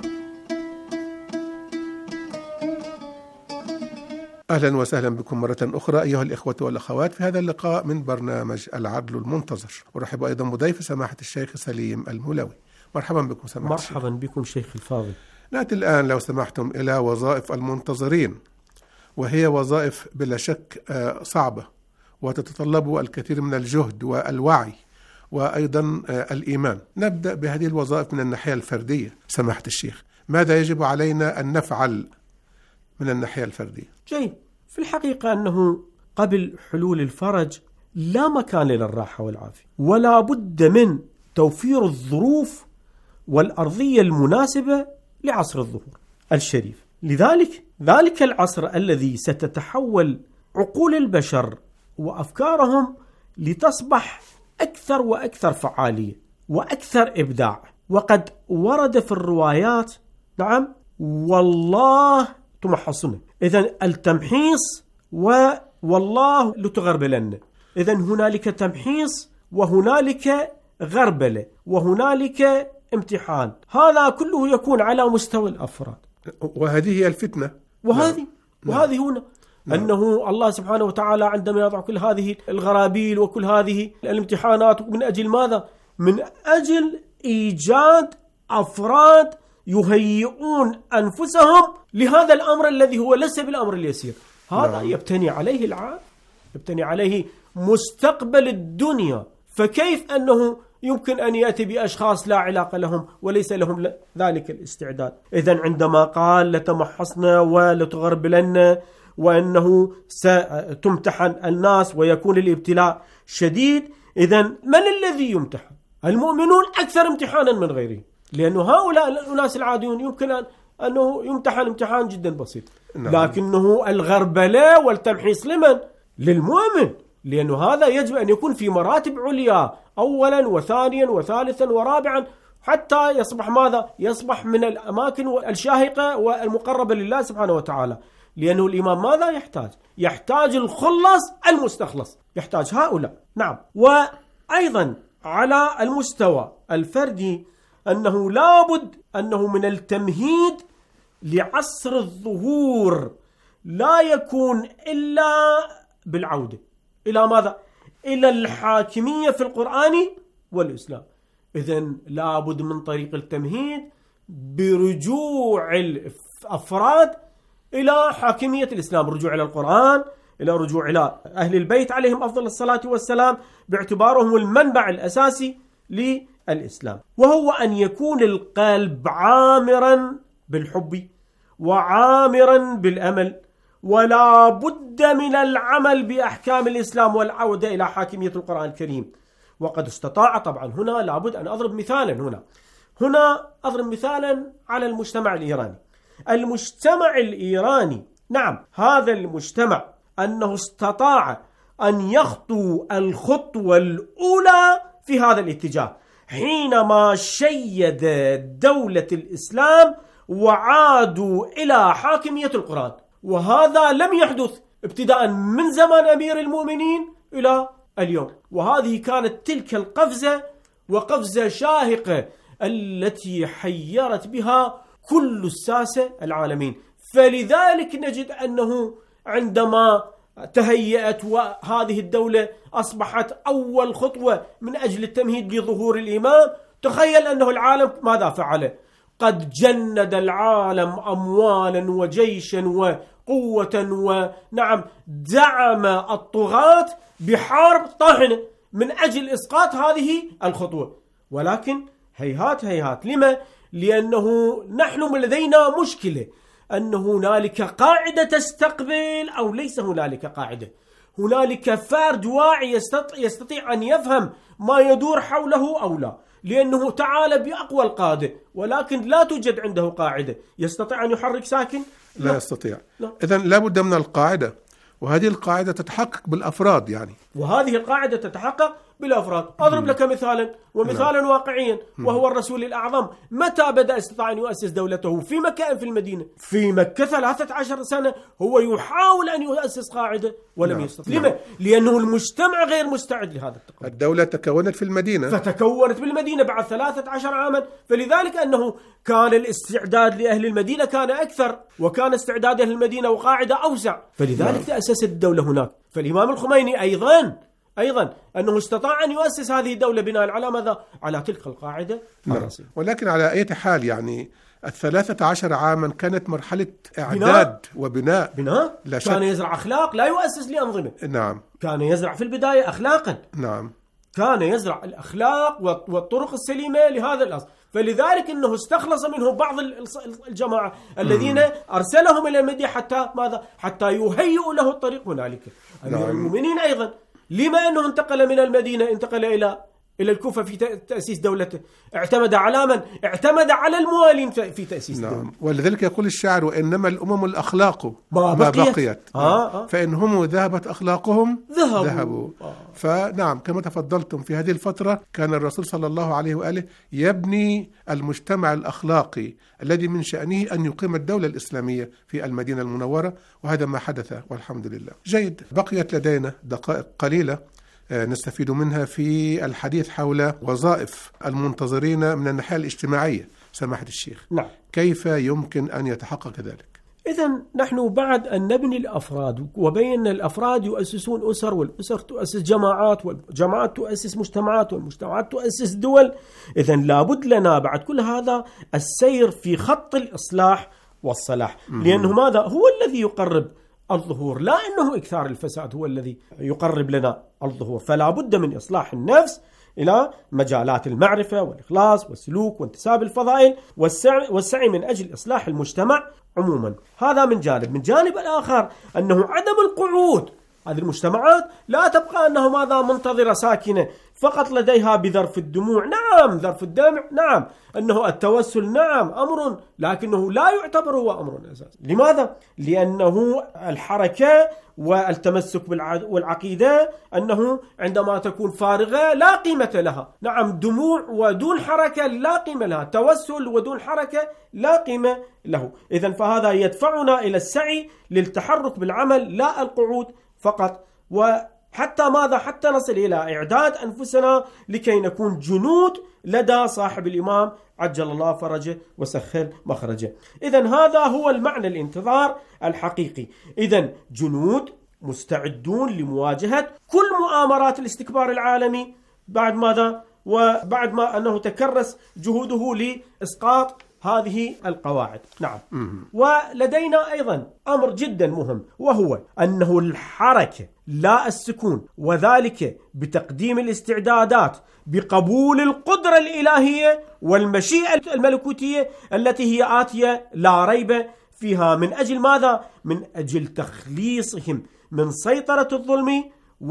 أهلا وسهلا بكم مرة أخرى أيها الإخوة والأخوات في هذا اللقاء من برنامج العدل المنتظر. أرحب أيضا بضيف سماحة الشيخ سليم المولوي. مرحبا بكم سماحة مرحبا الشيخ. بكم شيخ الفاضل. نأتي الآن لو سمحتم إلى وظائف المنتظرين، وهي وظائف بلا شك صعبة وتتطلب الكثير من الجهد والوعي وأيضا الإيمان. نبدأ بهذه الوظائف من الناحية الفردية. سماحة الشيخ، ماذا يجب علينا أن نفعل من الناحية الفردية؟ جيد. في الحقيقة أنه قبل حلول الفرج لا مكان للراحة والعافية، ولا بد من توفير الظروف والأرضية المناسبة لعصر الظهور الشريف. لذلك ذلك العصر الذي ستتحول عقول البشر وأفكارهم لتصبح أكثر وأكثر فعالية وأكثر إبداع. وقد ورد في الروايات نعم والله تمحصنا، إذن التمحيص والله لتغربلن. إذن هنالك تمحيص وهنالك غربلة وهنالك امتحان. هذا كله يكون على مستوى الأفراد، وهذه هي الفتنة. وهذه نعم. وهذه هنا نعم. أنه الله سبحانه وتعالى عندما يضع كل هذه الغرابيل وكل هذه الامتحانات من أجل ماذا؟ من أجل إيجاد أفراد يهيئون أنفسهم لهذا الأمر الذي هو ليس بالأمر اليسير. هذا نعم. يبتني عليه العالم، يبتني عليه مستقبل الدنيا. فكيف أنه يمكن أن يأتي بأشخاص لا علاقة لهم وليس لهم ذلك الاستعداد؟ إذن عندما قال لتمحصنا ولتغربلن وأنه ستمتحن الناس ويكون الابتلاء شديد، إذن من الذي يمتحن؟ المؤمنون أكثر امتحانا من غيره، لأن هؤلاء الناس العاديون يمكن أنه يمتحن امتحان جدا بسيط. نعم. لكنه الغربلة والتمحيص لمن؟ للمؤمن، لأنه هذا يجب أن يكون في مراتب عليا أولا وثانيا وثالثا ورابعا حتى يصبح ماذا؟ يصبح من الأماكن الشاهقة والمقربة لله سبحانه وتعالى. لأنه الإمام ماذا يحتاج؟ يحتاج الخلص المستخلص، يحتاج هؤلاء. نعم. وأيضا على المستوى الفردي أنه لابد أنه من التمهيد لعصر الظهور لا يكون إلا بالعودة إلى ماذا؟ إلى الحاكمية في القرآن والإسلام. إذن لابد من طريق التمهيد برجوع الأفراد إلى حاكمية الإسلام، رجوع إلى القرآن، إلى رجوع إلى أهل البيت عليهم أفضل الصلاة والسلام باعتبارهم المنبع الأساسي للإسلام، وهو أن يكون القلب عامرا بالحب وعامرا بالأمل، ولا بد من العمل بأحكام الإسلام والعودة إلى حاكمية القرآن الكريم. وقد استطاع طبعا هنا لابد أن أضرب مثالا هنا هنا أضرب مثالا على المجتمع الإيراني. المجتمع الإيراني نعم هذا المجتمع أنه استطاع أن يخطو الخطوة الأولى في هذا الاتجاه حينما شيد دولة الإسلام وعادوا إلى حاكمية القرآن، وهذا لم يحدث ابتداء من زمان أمير المؤمنين إلى اليوم. وهذه كانت تلك القفزة وقفزة شاهقة التي حيرت بها كل الساسة العالمين. فلذلك نجد أنه عندما تهيأت وهذه الدولة أصبحت أول خطوة من أجل التمهيد لظهور الإمام، تخيل أنه العالم ماذا فعل؟ قد جند العالم أموالا وجيشا وقوة، ونعم دعم الطغاة بحرب طاحنة من أجل إسقاط هذه الخطوة. ولكن هيهات هيهات. لما؟ لأنه نحن لدينا مشكلة أن هنالك قاعدة تستقبل أو ليس هنالك قاعدة. هنالك فرد واعي يستطيع أن يفهم ما يدور حوله أو لا، لأنه تعالى بأقوى القادة، ولكن لا توجد عنده قاعدة. يستطيع أن يحرك ساكن؟ لا, لا يستطيع. إذن لا بد من القاعدة، وهذه القاعدة تتحقق بالأفراد يعني. وهذه القاعدة تتحقق بالأفراد. أضرب لك مثالا ومثالا لا. واقعيا، وهو الرسول الأعظم. متى بدأ استطاع أن يؤسس دولته؟ في مكة في المدينة؟ في مكة ثلاثة عشر سنة هو يحاول أن يؤسس قاعدة ولم لا. يستطيع. لما؟ لأنه المجتمع غير مستعد لهذا التقدم. الدولة تكونت في المدينة، فتكونت بالمدينة بعد ثلاثة عشر عاما، فلذلك أنه كان الاستعداد لأهل المدينة كان أكثر، وكان استعداد أهل المدينة وقاعدة أوسع، فلذلك لا. تأسست الدولة هناك. فالإمام الخميني أيضا أيضا أنه استطاع أن يؤسس هذه الدولة بناء على ماذا؟ على تلك القاعدة. نعم. ولكن على أي حال يعني الثلاثة عشر عاما كانت مرحلة إعداد بناء. وبناء بناء. لا شك. كان يزرع أخلاق، لا يؤسس لأنظمة. نعم. كان يزرع في البداية أخلاقا. نعم. كان يزرع الأخلاق والطرق السليمة لهذا الأصل. فلذلك أنه استخلص منه بعض الجماعة الذين مم. أرسلهم إلى المدينة حتى ماذا؟ حتى يهيئوا له الطريق هنالك. نعم. المؤمنين أيضا لما أنه انتقل من المدينة انتقل إلى إلى الكوفة في تأسيس دولته؟ اعتمد على من؟ اعتمد على الموالين في تأسيس نعم. دولته. ولذلك يقول الشاعر: وإنما الأمم الأخلاق ما, ما بقيت, بقيت. آه آه. فإنهم ذهبت أخلاقهم ذهبوا, ذهبوا. آه. فنعم كما تفضلتم في هذه الفترة كان الرسول صلى الله عليه وآله يبني المجتمع الأخلاقي الذي من شأنه أن يقيم الدولة الإسلامية في المدينة المنورة، وهذا ما حدث والحمد لله. جيد، بقيت لدينا دقائق قليلة نستفيد منها في الحديث حول وظائف المنتظرين من الناحية الاجتماعية. سماحة الشيخ، نعم. كيف يمكن أن يتحقق ذلك؟ إذن نحن بعد أن نبني الأفراد وبين الأفراد يؤسسون أسر، والأسر تؤسس جماعات، والجماعات تؤسس مجتمعات، والمجتمعات تؤسس دول. إذن لابد لنا بعد كل هذا السير في خط الإصلاح والصلاح، لأنه ماذا هو الذي يقرب الظهور، لا أنه إكثار الفساد هو الذي يقرب لنا الظهور. فلا بد من إصلاح النفس إلى مجالات المعرفة والإخلاص والسلوك وانتساب الفضائل والسعي, والسعي من أجل إصلاح المجتمع عموما. هذا من جانب. من جانب الآخر أنه عدم القعود. هذه المجتمعات لا تبقى أنه ماذا منتظرة ساكنة فقط لديها بذرف الدموع. نعم ذرف الدمع، نعم أنه التوسل نعم أمر، لكنه لا يعتبر هو أمر أساسي. لماذا؟ لأنه الحركة والتمسك بالعقيدة أنه عندما تكون فارغة لا قيمة لها. نعم دموع ودون حركة لا قيمة لها، توسل ودون حركة لا قيمة له. إذن فهذا يدفعنا إلى السعي للتحرك بالعمل لا القعود فقط، وحتى ماذا حتى نصل إلى إعداد أنفسنا لكي نكون جنود لدى صاحب الإمام عجل الله فرجه وسخر مخرجه. إذن هذا هو المعنى الانتظار الحقيقي. إذن جنود مستعدون لمواجهة كل مؤامرات الاستكبار العالمي بعد ماذا وبعد ما أنه تكرس جهوده لإسقاط هذه القواعد. نعم. ولدينا أيضا أمر جدا مهم، وهو أنه الحركة لا السكون، وذلك بتقديم الاستعدادات بقبول القدرة الإلهية والمشيئة الملكوتية التي هي آتية لا ريب فيها. من أجل ماذا؟ من أجل تخليصهم من سيطرة الظلم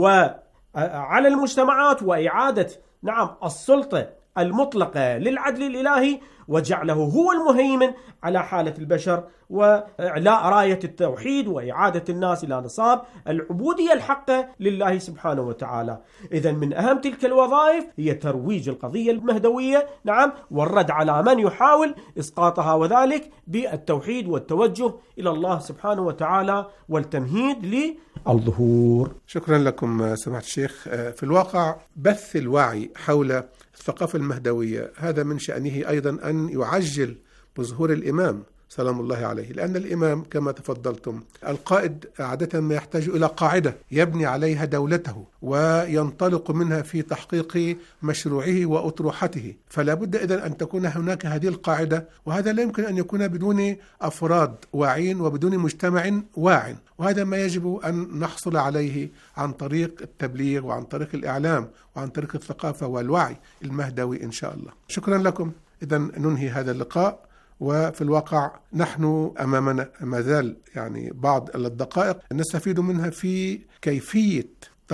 وعلى المجتمعات، وإعادة نعم السلطة المطلقة للعدل الإلهي، وجعله هو المهيمن على حالة البشر، وإعلاء راية التوحيد، وإعادة الناس إلى نصاب العبودية الحقة لله سبحانه وتعالى. إذن من أهم تلك الوظائف هي ترويج القضية المهدوية، نعم، والرد على من يحاول إسقاطها، وذلك بالتوحيد والتوجه إلى الله سبحانه وتعالى والتمهيد للظهور. شكرا لكم سماحة الشيخ. في الواقع بث الوعي حول الثقافة المهدوية هذا من شأنه أيضا أن يعجل بظهور الإمام سلام الله عليه، لأن الإمام كما تفضلتم القائد عادة ما يحتاج إلى قاعدة يبني عليها دولته وينطلق منها في تحقيق مشروعه وأطروحته، فلا بد إذن أن تكون هناك هذه القاعدة، وهذا لا يمكن أن يكون بدون أفراد واعين وبدون مجتمع واع، وهذا ما يجب أن نحصل عليه عن طريق التبليغ وعن طريق الإعلام وعن طريق الثقافة والوعي المهدوي إن شاء الله. شكرا لكم. إذن ننهي هذا اللقاء، وفي الواقع نحن أمامنا ما زال يعني بعض الدقائق نستفيد منها في كيفية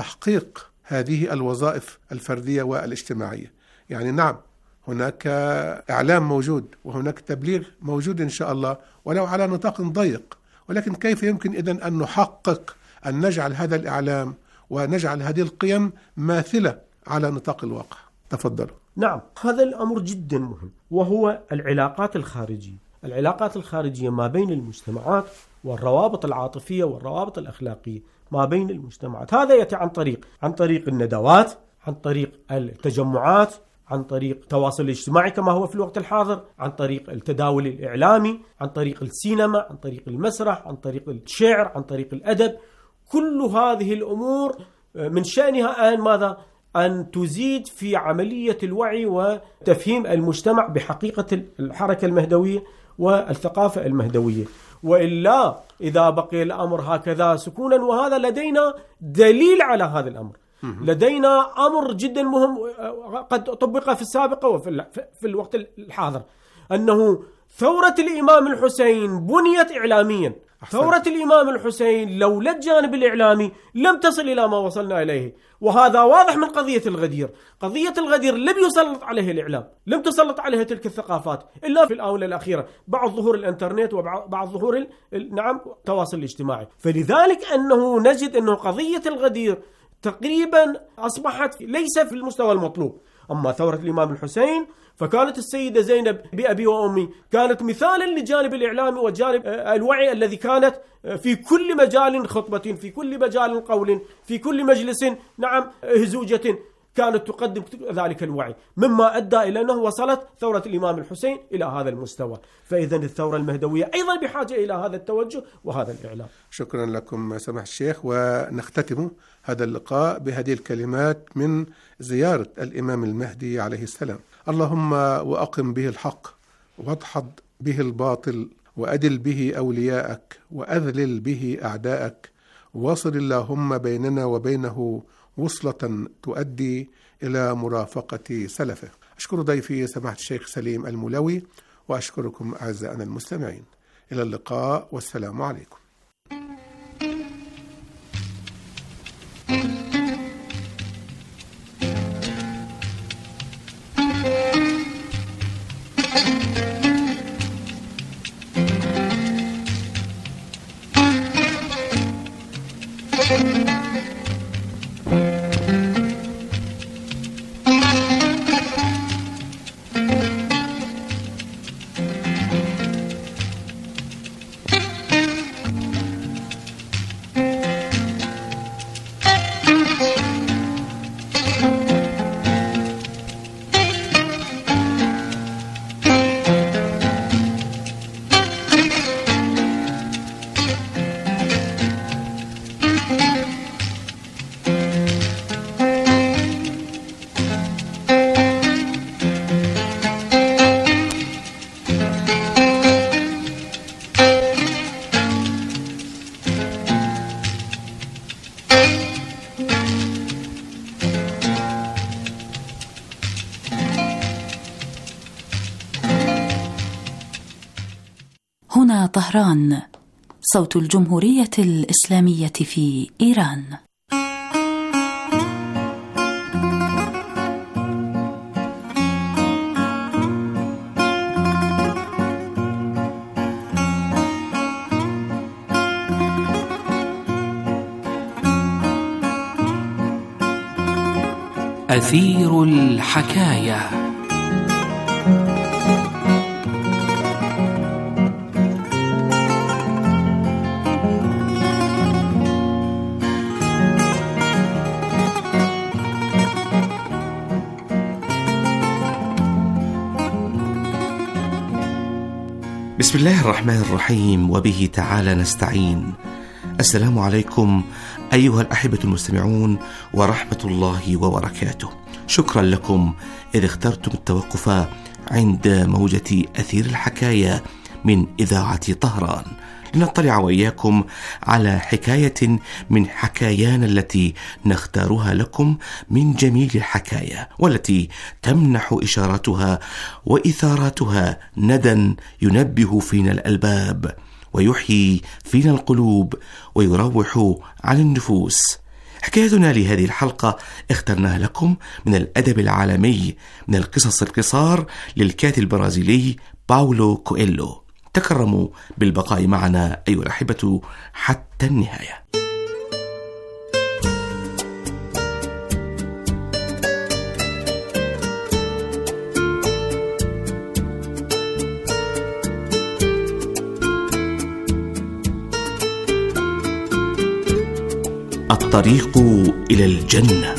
تحقيق هذه الوظائف الفردية والاجتماعية. يعني نعم هناك إعلام موجود وهناك تبليغ موجود إن شاء الله ولو على نطاق ضيق، ولكن كيف يمكن إذن أن نحقق أن نجعل هذا الإعلام ونجعل هذه القيم ماثلة على نطاق الواقع؟ تفضلوا. نعم هذا الأمر جدا مهم، وهو العلاقات الخارجية. العلاقات الخارجية ما بين المجتمعات والروابط العاطفية والروابط الأخلاقية ما بين المجتمعات، هذا يأتي عن طريق عن طريق الندوات، عن طريق التجمعات، عن طريق التواصل الاجتماعي كما هو في الوقت الحاضر، عن طريق التداول الإعلامي، عن طريق السينما، عن طريق المسرح، عن طريق الشعر، عن طريق الأدب. كل هذه الأمور من شأنها أن ماذا؟ أن تزيد في عملية الوعي وتفهيم المجتمع بحقيقة الحركة المهدوية والثقافة المهدوية. وإلا إذا بقي الأمر هكذا سكونا، وهذا لدينا دليل على هذا الأمر، لدينا أمر جدا مهم قد طبق في السابقة وفي في الوقت الحاضر، أنه ثورة الإمام الحسين بنيت إعلاميا. ثورة الإمام الحسين لولا الجانب الإعلامي لم تصل إلى ما وصلنا إليه، وهذا واضح من قضية الغدير. قضية الغدير لم يسلط عليه الإعلام، لم تسلط عليه تلك الثقافات إلا في الآونة الأخيرة بعد ظهور الإنترنت وبعد ظهور نعم التواصل الاجتماعي. فلذلك أنه نجد أنه قضية الغدير تقريبا أصبحت ليس في المستوى المطلوب. أما ثورة الإمام الحسين فكانت السيدة زينب بأبي وأمي كانت مثالا لجانب الإعلام وجانب الوعي الذي كانت في كل مجال خطبة، في كل مجال قول، في كل مجلس نعم هزوجة كانت تقدم ذلك الوعي، مما أدى إلى أنه وصلت ثورة الإمام الحسين إلى هذا المستوى. فإذا الثورة المهدوية أيضا بحاجة إلى هذا التوجه وهذا الإعلام. شكرا لكم سماحة الشيخ، ونختتم هذا اللقاء بهذه الكلمات من زيارة الإمام المهدي عليه السلام: اللهم وأقم به الحق، واضحض به الباطل، وأدل به أولياءك، وأذلل به أعداءك، واصل اللهم بيننا وبينه وصلة تؤدي إلى مرافقة سلفه. أشكر ضيفي سماحة الشيخ سليم المولوي، وأشكركم أعزائنا المستمعين. إلى اللقاء والسلام عليكم. هنا طهران، صوت الجمهورية الإسلامية في إيران. أثير الحكاية. بسم الله الرحمن الرحيم، وبه تعالى نستعين. السلام عليكم أيها الأحبة المستمعون ورحمة الله وبركاته. شكرا لكم إذ اخترتم التوقف عند موجة أثير الحكاية من إذاعة طهران لنطلع وإياكم على حكاية من حكايانا التي نختارها لكم من جميل الحكاية، والتي تمنح إشاراتها وإثاراتها ندى ينبه فينا الألباب ويحيي فينا القلوب ويروح عن النفوس. حكايتنا لهذه الحلقة اخترناها لكم من الأدب العالمي، من القصص القصار للكاتب البرازيلي باولو كويلو. تكرموا بالبقاء معنا أيها الأحبة حتى النهاية. الطريق إلى الجنة.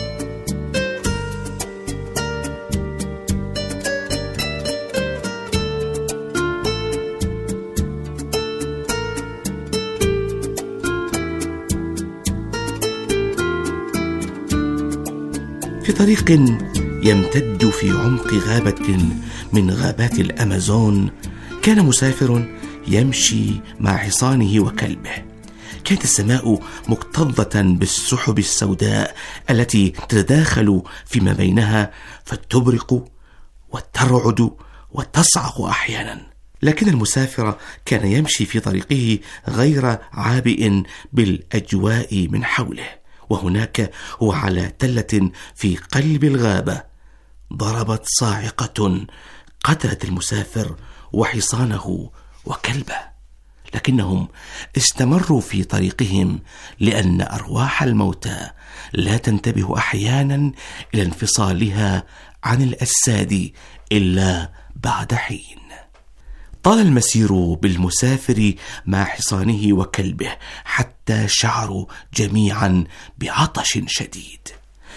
في طريق يمتد في عمق غابة من غابات الأمازون، كان مسافر يمشي مع حصانه وكلبه. كانت السماء مكتظة بالسحب السوداء التي تتداخل فيما بينها فتبرق وترعد وتصعق أحيانا، لكن المسافر كان يمشي في طريقه غير عابئ بالأجواء من حوله. وهناك هو على تلة في قلب الغابة ضربت صاعقة قتلت المسافر وحصانه وكلبه، لكنهم استمروا في طريقهم لأن أرواح الموتى لا تنتبه أحيانا إلى انفصالها عن الأجساد إلا بعد حين. طال المسير بالمسافر مع حصانه وكلبه حتى شعروا جميعا بعطش شديد.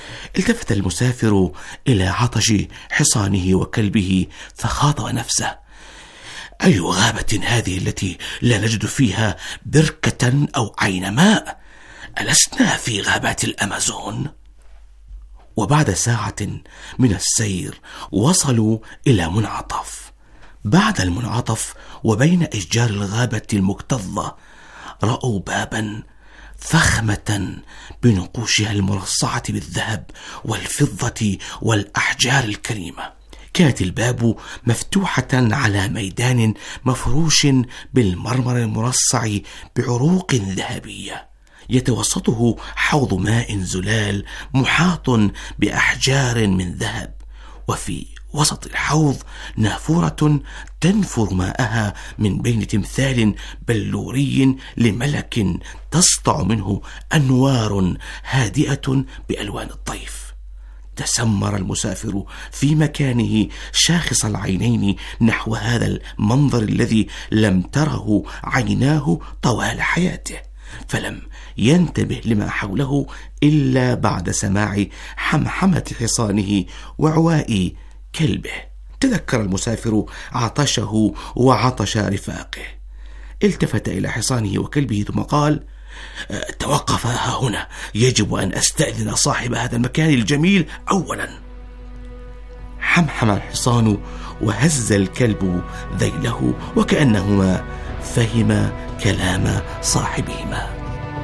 التفت المسافر إلى عطش حصانه وكلبه فخاطب نفسه: أي غابة هذه التي لا نجد فيها بركة أو عين ماء؟ ألسنا في غابات الأمازون؟ وبعد ساعة من السير وصلوا إلى منعطف. بعد المنعطف وبين أشجار الغابة المكتظة رأوا بابا فخمة بنقوشها المرصعة بالذهب والفضة والأحجار الكريمة. كانت الباب مفتوحة على ميدان مفروش بالمرمر المرصع بعروق ذهبية، يتوسطه حوض ماء زلال محاط بأحجار من ذهب، وفي وسط الحوض نافورة تنفر ماءها من بين تمثال بلوري لملك تسطع منه أنوار هادئة بألوان الطيف. تسمر المسافر في مكانه شاخص العينين نحو هذا المنظر الذي لم تره عيناه طوال حياته، فلم ينتبه لما حوله إلا بعد سماع حمحمة حصانه وعواء كلبه. تذكر المسافر عطشه وعطش رفاقه، التفت إلى حصانه وكلبه ثم قال: توقف ها هنا، يجب أن أستأذن صاحب هذا المكان الجميل أولا. حمحم الحصان وهز الكلب ذيله وكأنهما فهما كلام صاحبهما.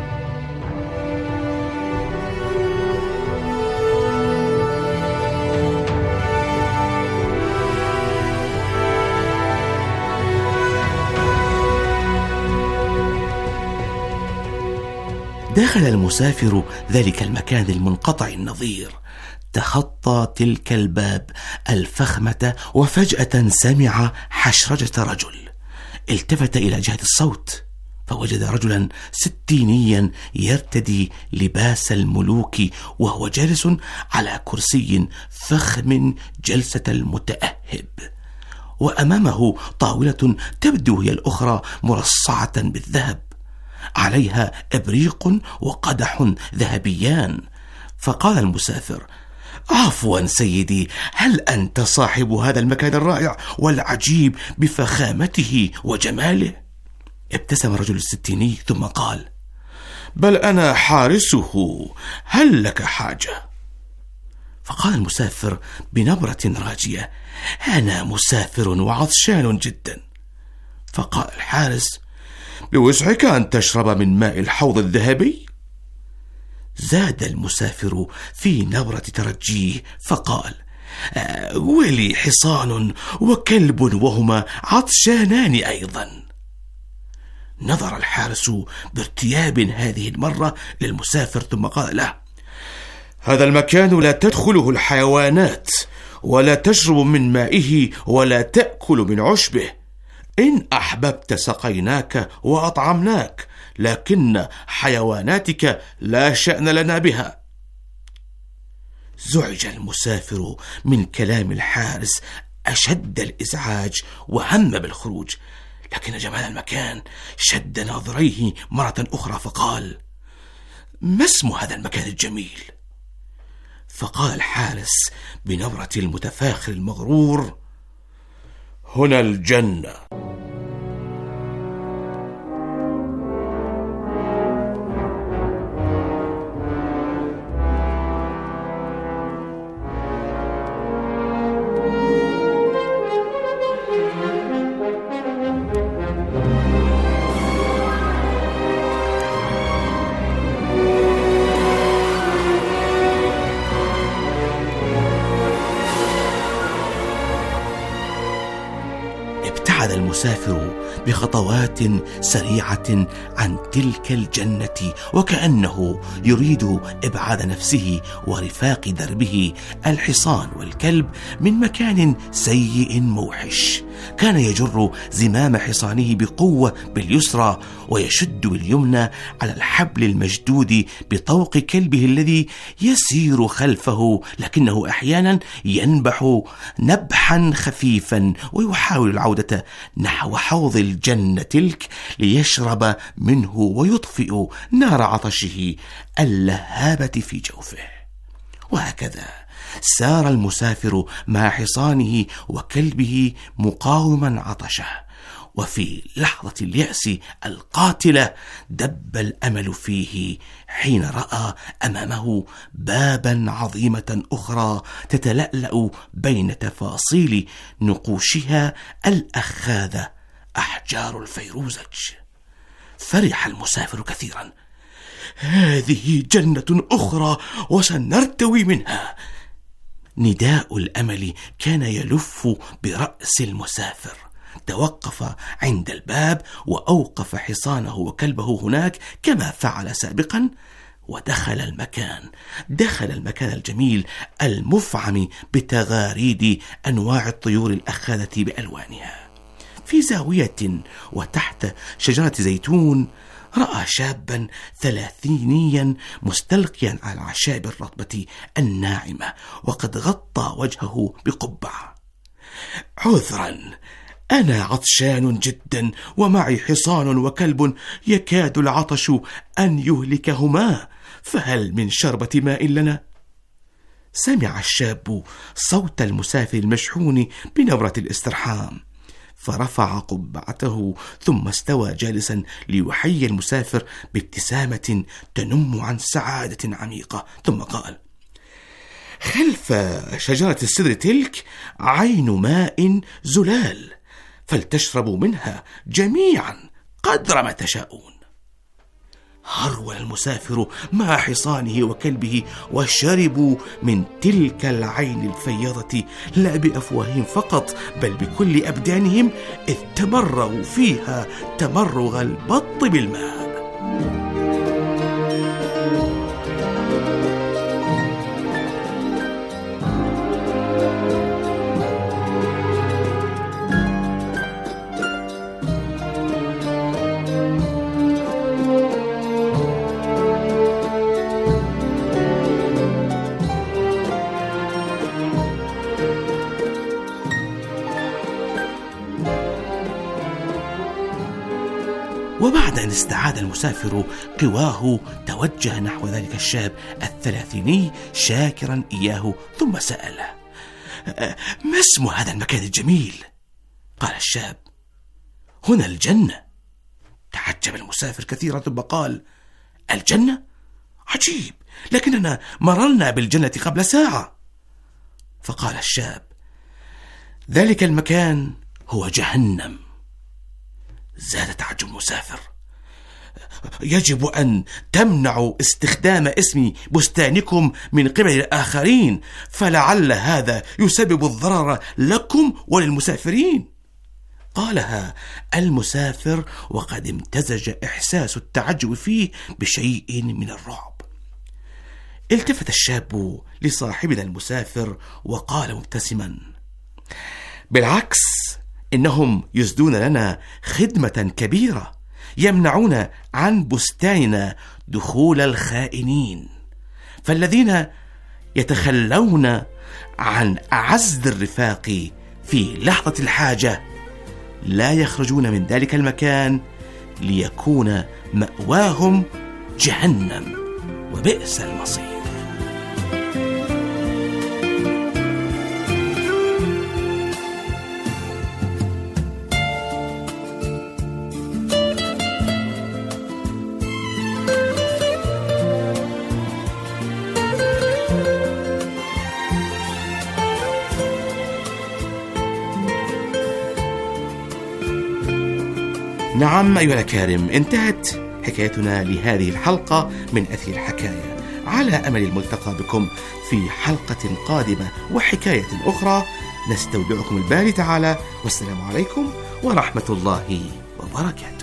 دخل المسافر ذلك المكان المنقطع النظير، تخطى تلك الباب الفخمة، وفجأة سمع حشرجة رجل. التفت إلى جهة الصوت فوجد رجلا ستينيا يرتدي لباس الملوك، وهو جالس على كرسي فخم جلسة المتأهب، وأمامه طاولة تبدو هي الأخرى مرصعة بالذهب، عليها إبريق وقدح ذهبيان. فقال المسافر: عفوا سيدي، هل أنت صاحب هذا المكان الرائع والعجيب بفخامته وجماله؟ ابتسم الرجل الستيني ثم قال: بل أنا حارسه، هل لك حاجة؟ فقال المسافر بنبرة راجية: أنا مسافر وعطشان جدا. فقال الحارس: بوسعك أن تشرب من ماء الحوض الذهبي؟ زاد المسافر في نبرة ترجيه فقال: آه ولي حصان وكلب وهما عطشانان أيضا. نظر الحارس بارتياب هذه المرة للمسافر ثم قال له: هذا المكان لا تدخله الحيوانات، ولا تشرب من مائه، ولا تأكل من عشبه. إن أحببت سقيناك وأطعمناك، لكن حيواناتك لا شأن لنا بها. زعج المسافر من كلام الحارس أشد الإزعاج وهم بالخروج، لكن جمال المكان شد ناظريه مرة أخرى فقال: ما اسم هذا المكان الجميل؟ فقال الحارس بنبرة المتفاخر المغرور: هنا الجنة. ابتعد المسافر بخطوات سريعة عن تلك الجنة، وكأنه يريد إبعاد نفسه ورفاق دربه الحصان والكلب من مكان سيء موحش. كان يجر زمام حصانه بقوة باليسرى، ويشد باليمنى على الحبل المشدود بطوق كلبه الذي يسير خلفه، لكنه أحيانا ينبح نبحا خفيفا ويحاول العودة نحو حوض الجنة تلك ليشرب منه ويطفئ نار عطشه اللهابة في جوفه. وهكذا سار المسافر مع حصانه وكلبه مقاوما عطشه، وفي لحظة اليأس القاتلة دب الأمل فيه حين رأى أمامه بابا عظيمة أخرى تتلألأ بين تفاصيل نقوشها الأخاذة أحجار الفيروزج. فرح المسافر كثيرا، هذه جنة أخرى وسنرتوي منها. نداء الأمل كان يلف برأس المسافر، توقف عند الباب وأوقف حصانه وكلبه هناك كما فعل سابقا، ودخل المكان دخل المكان الجميل المفعم بتغاريد أنواع الطيور الأخاذة بألوانها. في زاوية وتحت شجرة زيتون رأى شابا ثلاثينيا مستلقيا على الأعشاب الرطبة الناعمة وقد غطى وجهه بقبعة. عذرا، أنا عطشان جدا ومعي حصان وكلب يكاد العطش أن يهلكهما، فهل من شربة ماء لنا؟ سمع الشاب صوت المسافر المشحون بنبرة الاسترحام، فرفع قبعته ثم استوى جالسا ليحيي المسافر بابتسامة تنم عن سعادة عميقة، ثم قال: خلف شجرة السدر تلك عين ماء زلال، فلتشربوا منها جميعا قدر ما تشاءون. هرول المسافر مع حصانه وكلبه وشربوا من تلك العين الفياضة لا بأفواههم فقط بل بكل أبدانهم، إذ تمرغوا فيها تمرغ البط بالماء. وبعد أن استعاد المسافر قواه توجه نحو ذلك الشاب الثلاثيني شاكرا إياه، ثم سأله: ما اسم هذا المكان الجميل؟ قال الشاب: هنا الجنة. تعجب المسافر كثيرا ثم قال: الجنة؟ عجيب، لكننا مررنا بالجنة قبل ساعة. فقال الشاب: ذلك المكان هو جهنم. زاد تعجب المسافر: يجب أن تمنعوا استخدام اسم بستانكم من قبل الآخرين، فلعل هذا يسبب الضرر لكم وللمسافرين. قالها المسافر وقد امتزج إحساس التعجب فيه بشيء من الرعب. التفت الشاب لصاحبنا المسافر وقال مبتسما: بالعكس، إنهم يزدون لنا خدمة كبيرة، يمنعون عن بستاننا دخول الخائنين، فالذين يتخلون عن أعز الرفاق في لحظة الحاجة لا يخرجون من ذلك المكان ليكون مأواهم جهنم، وبئس المصير. نعم أيها الأكارم، انتهت حكايتنا لهذه الحلقة من أثير الحكاية، على أمل الملتقى بكم في حلقة قادمة وحكاية أخرى. نستودعكم الباري تعالى، والسلام عليكم ورحمة الله وبركاته.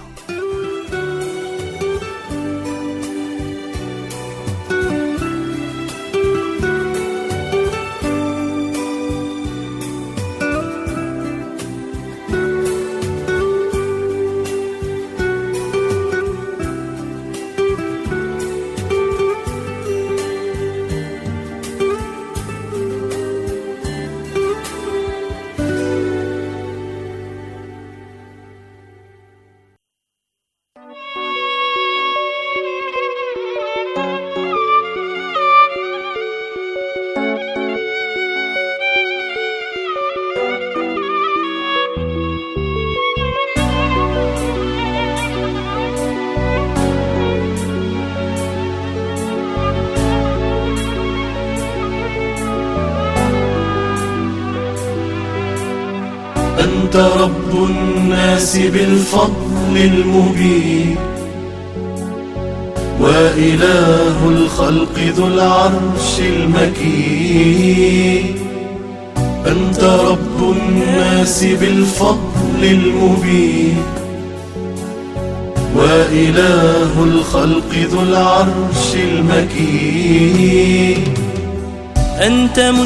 أنت رب الناس بالفضل المبين وإله الخلق ذو العرش المكين أنت رب الناس بالفضل المبين وإله الخلق ذو العرش المكين. أنت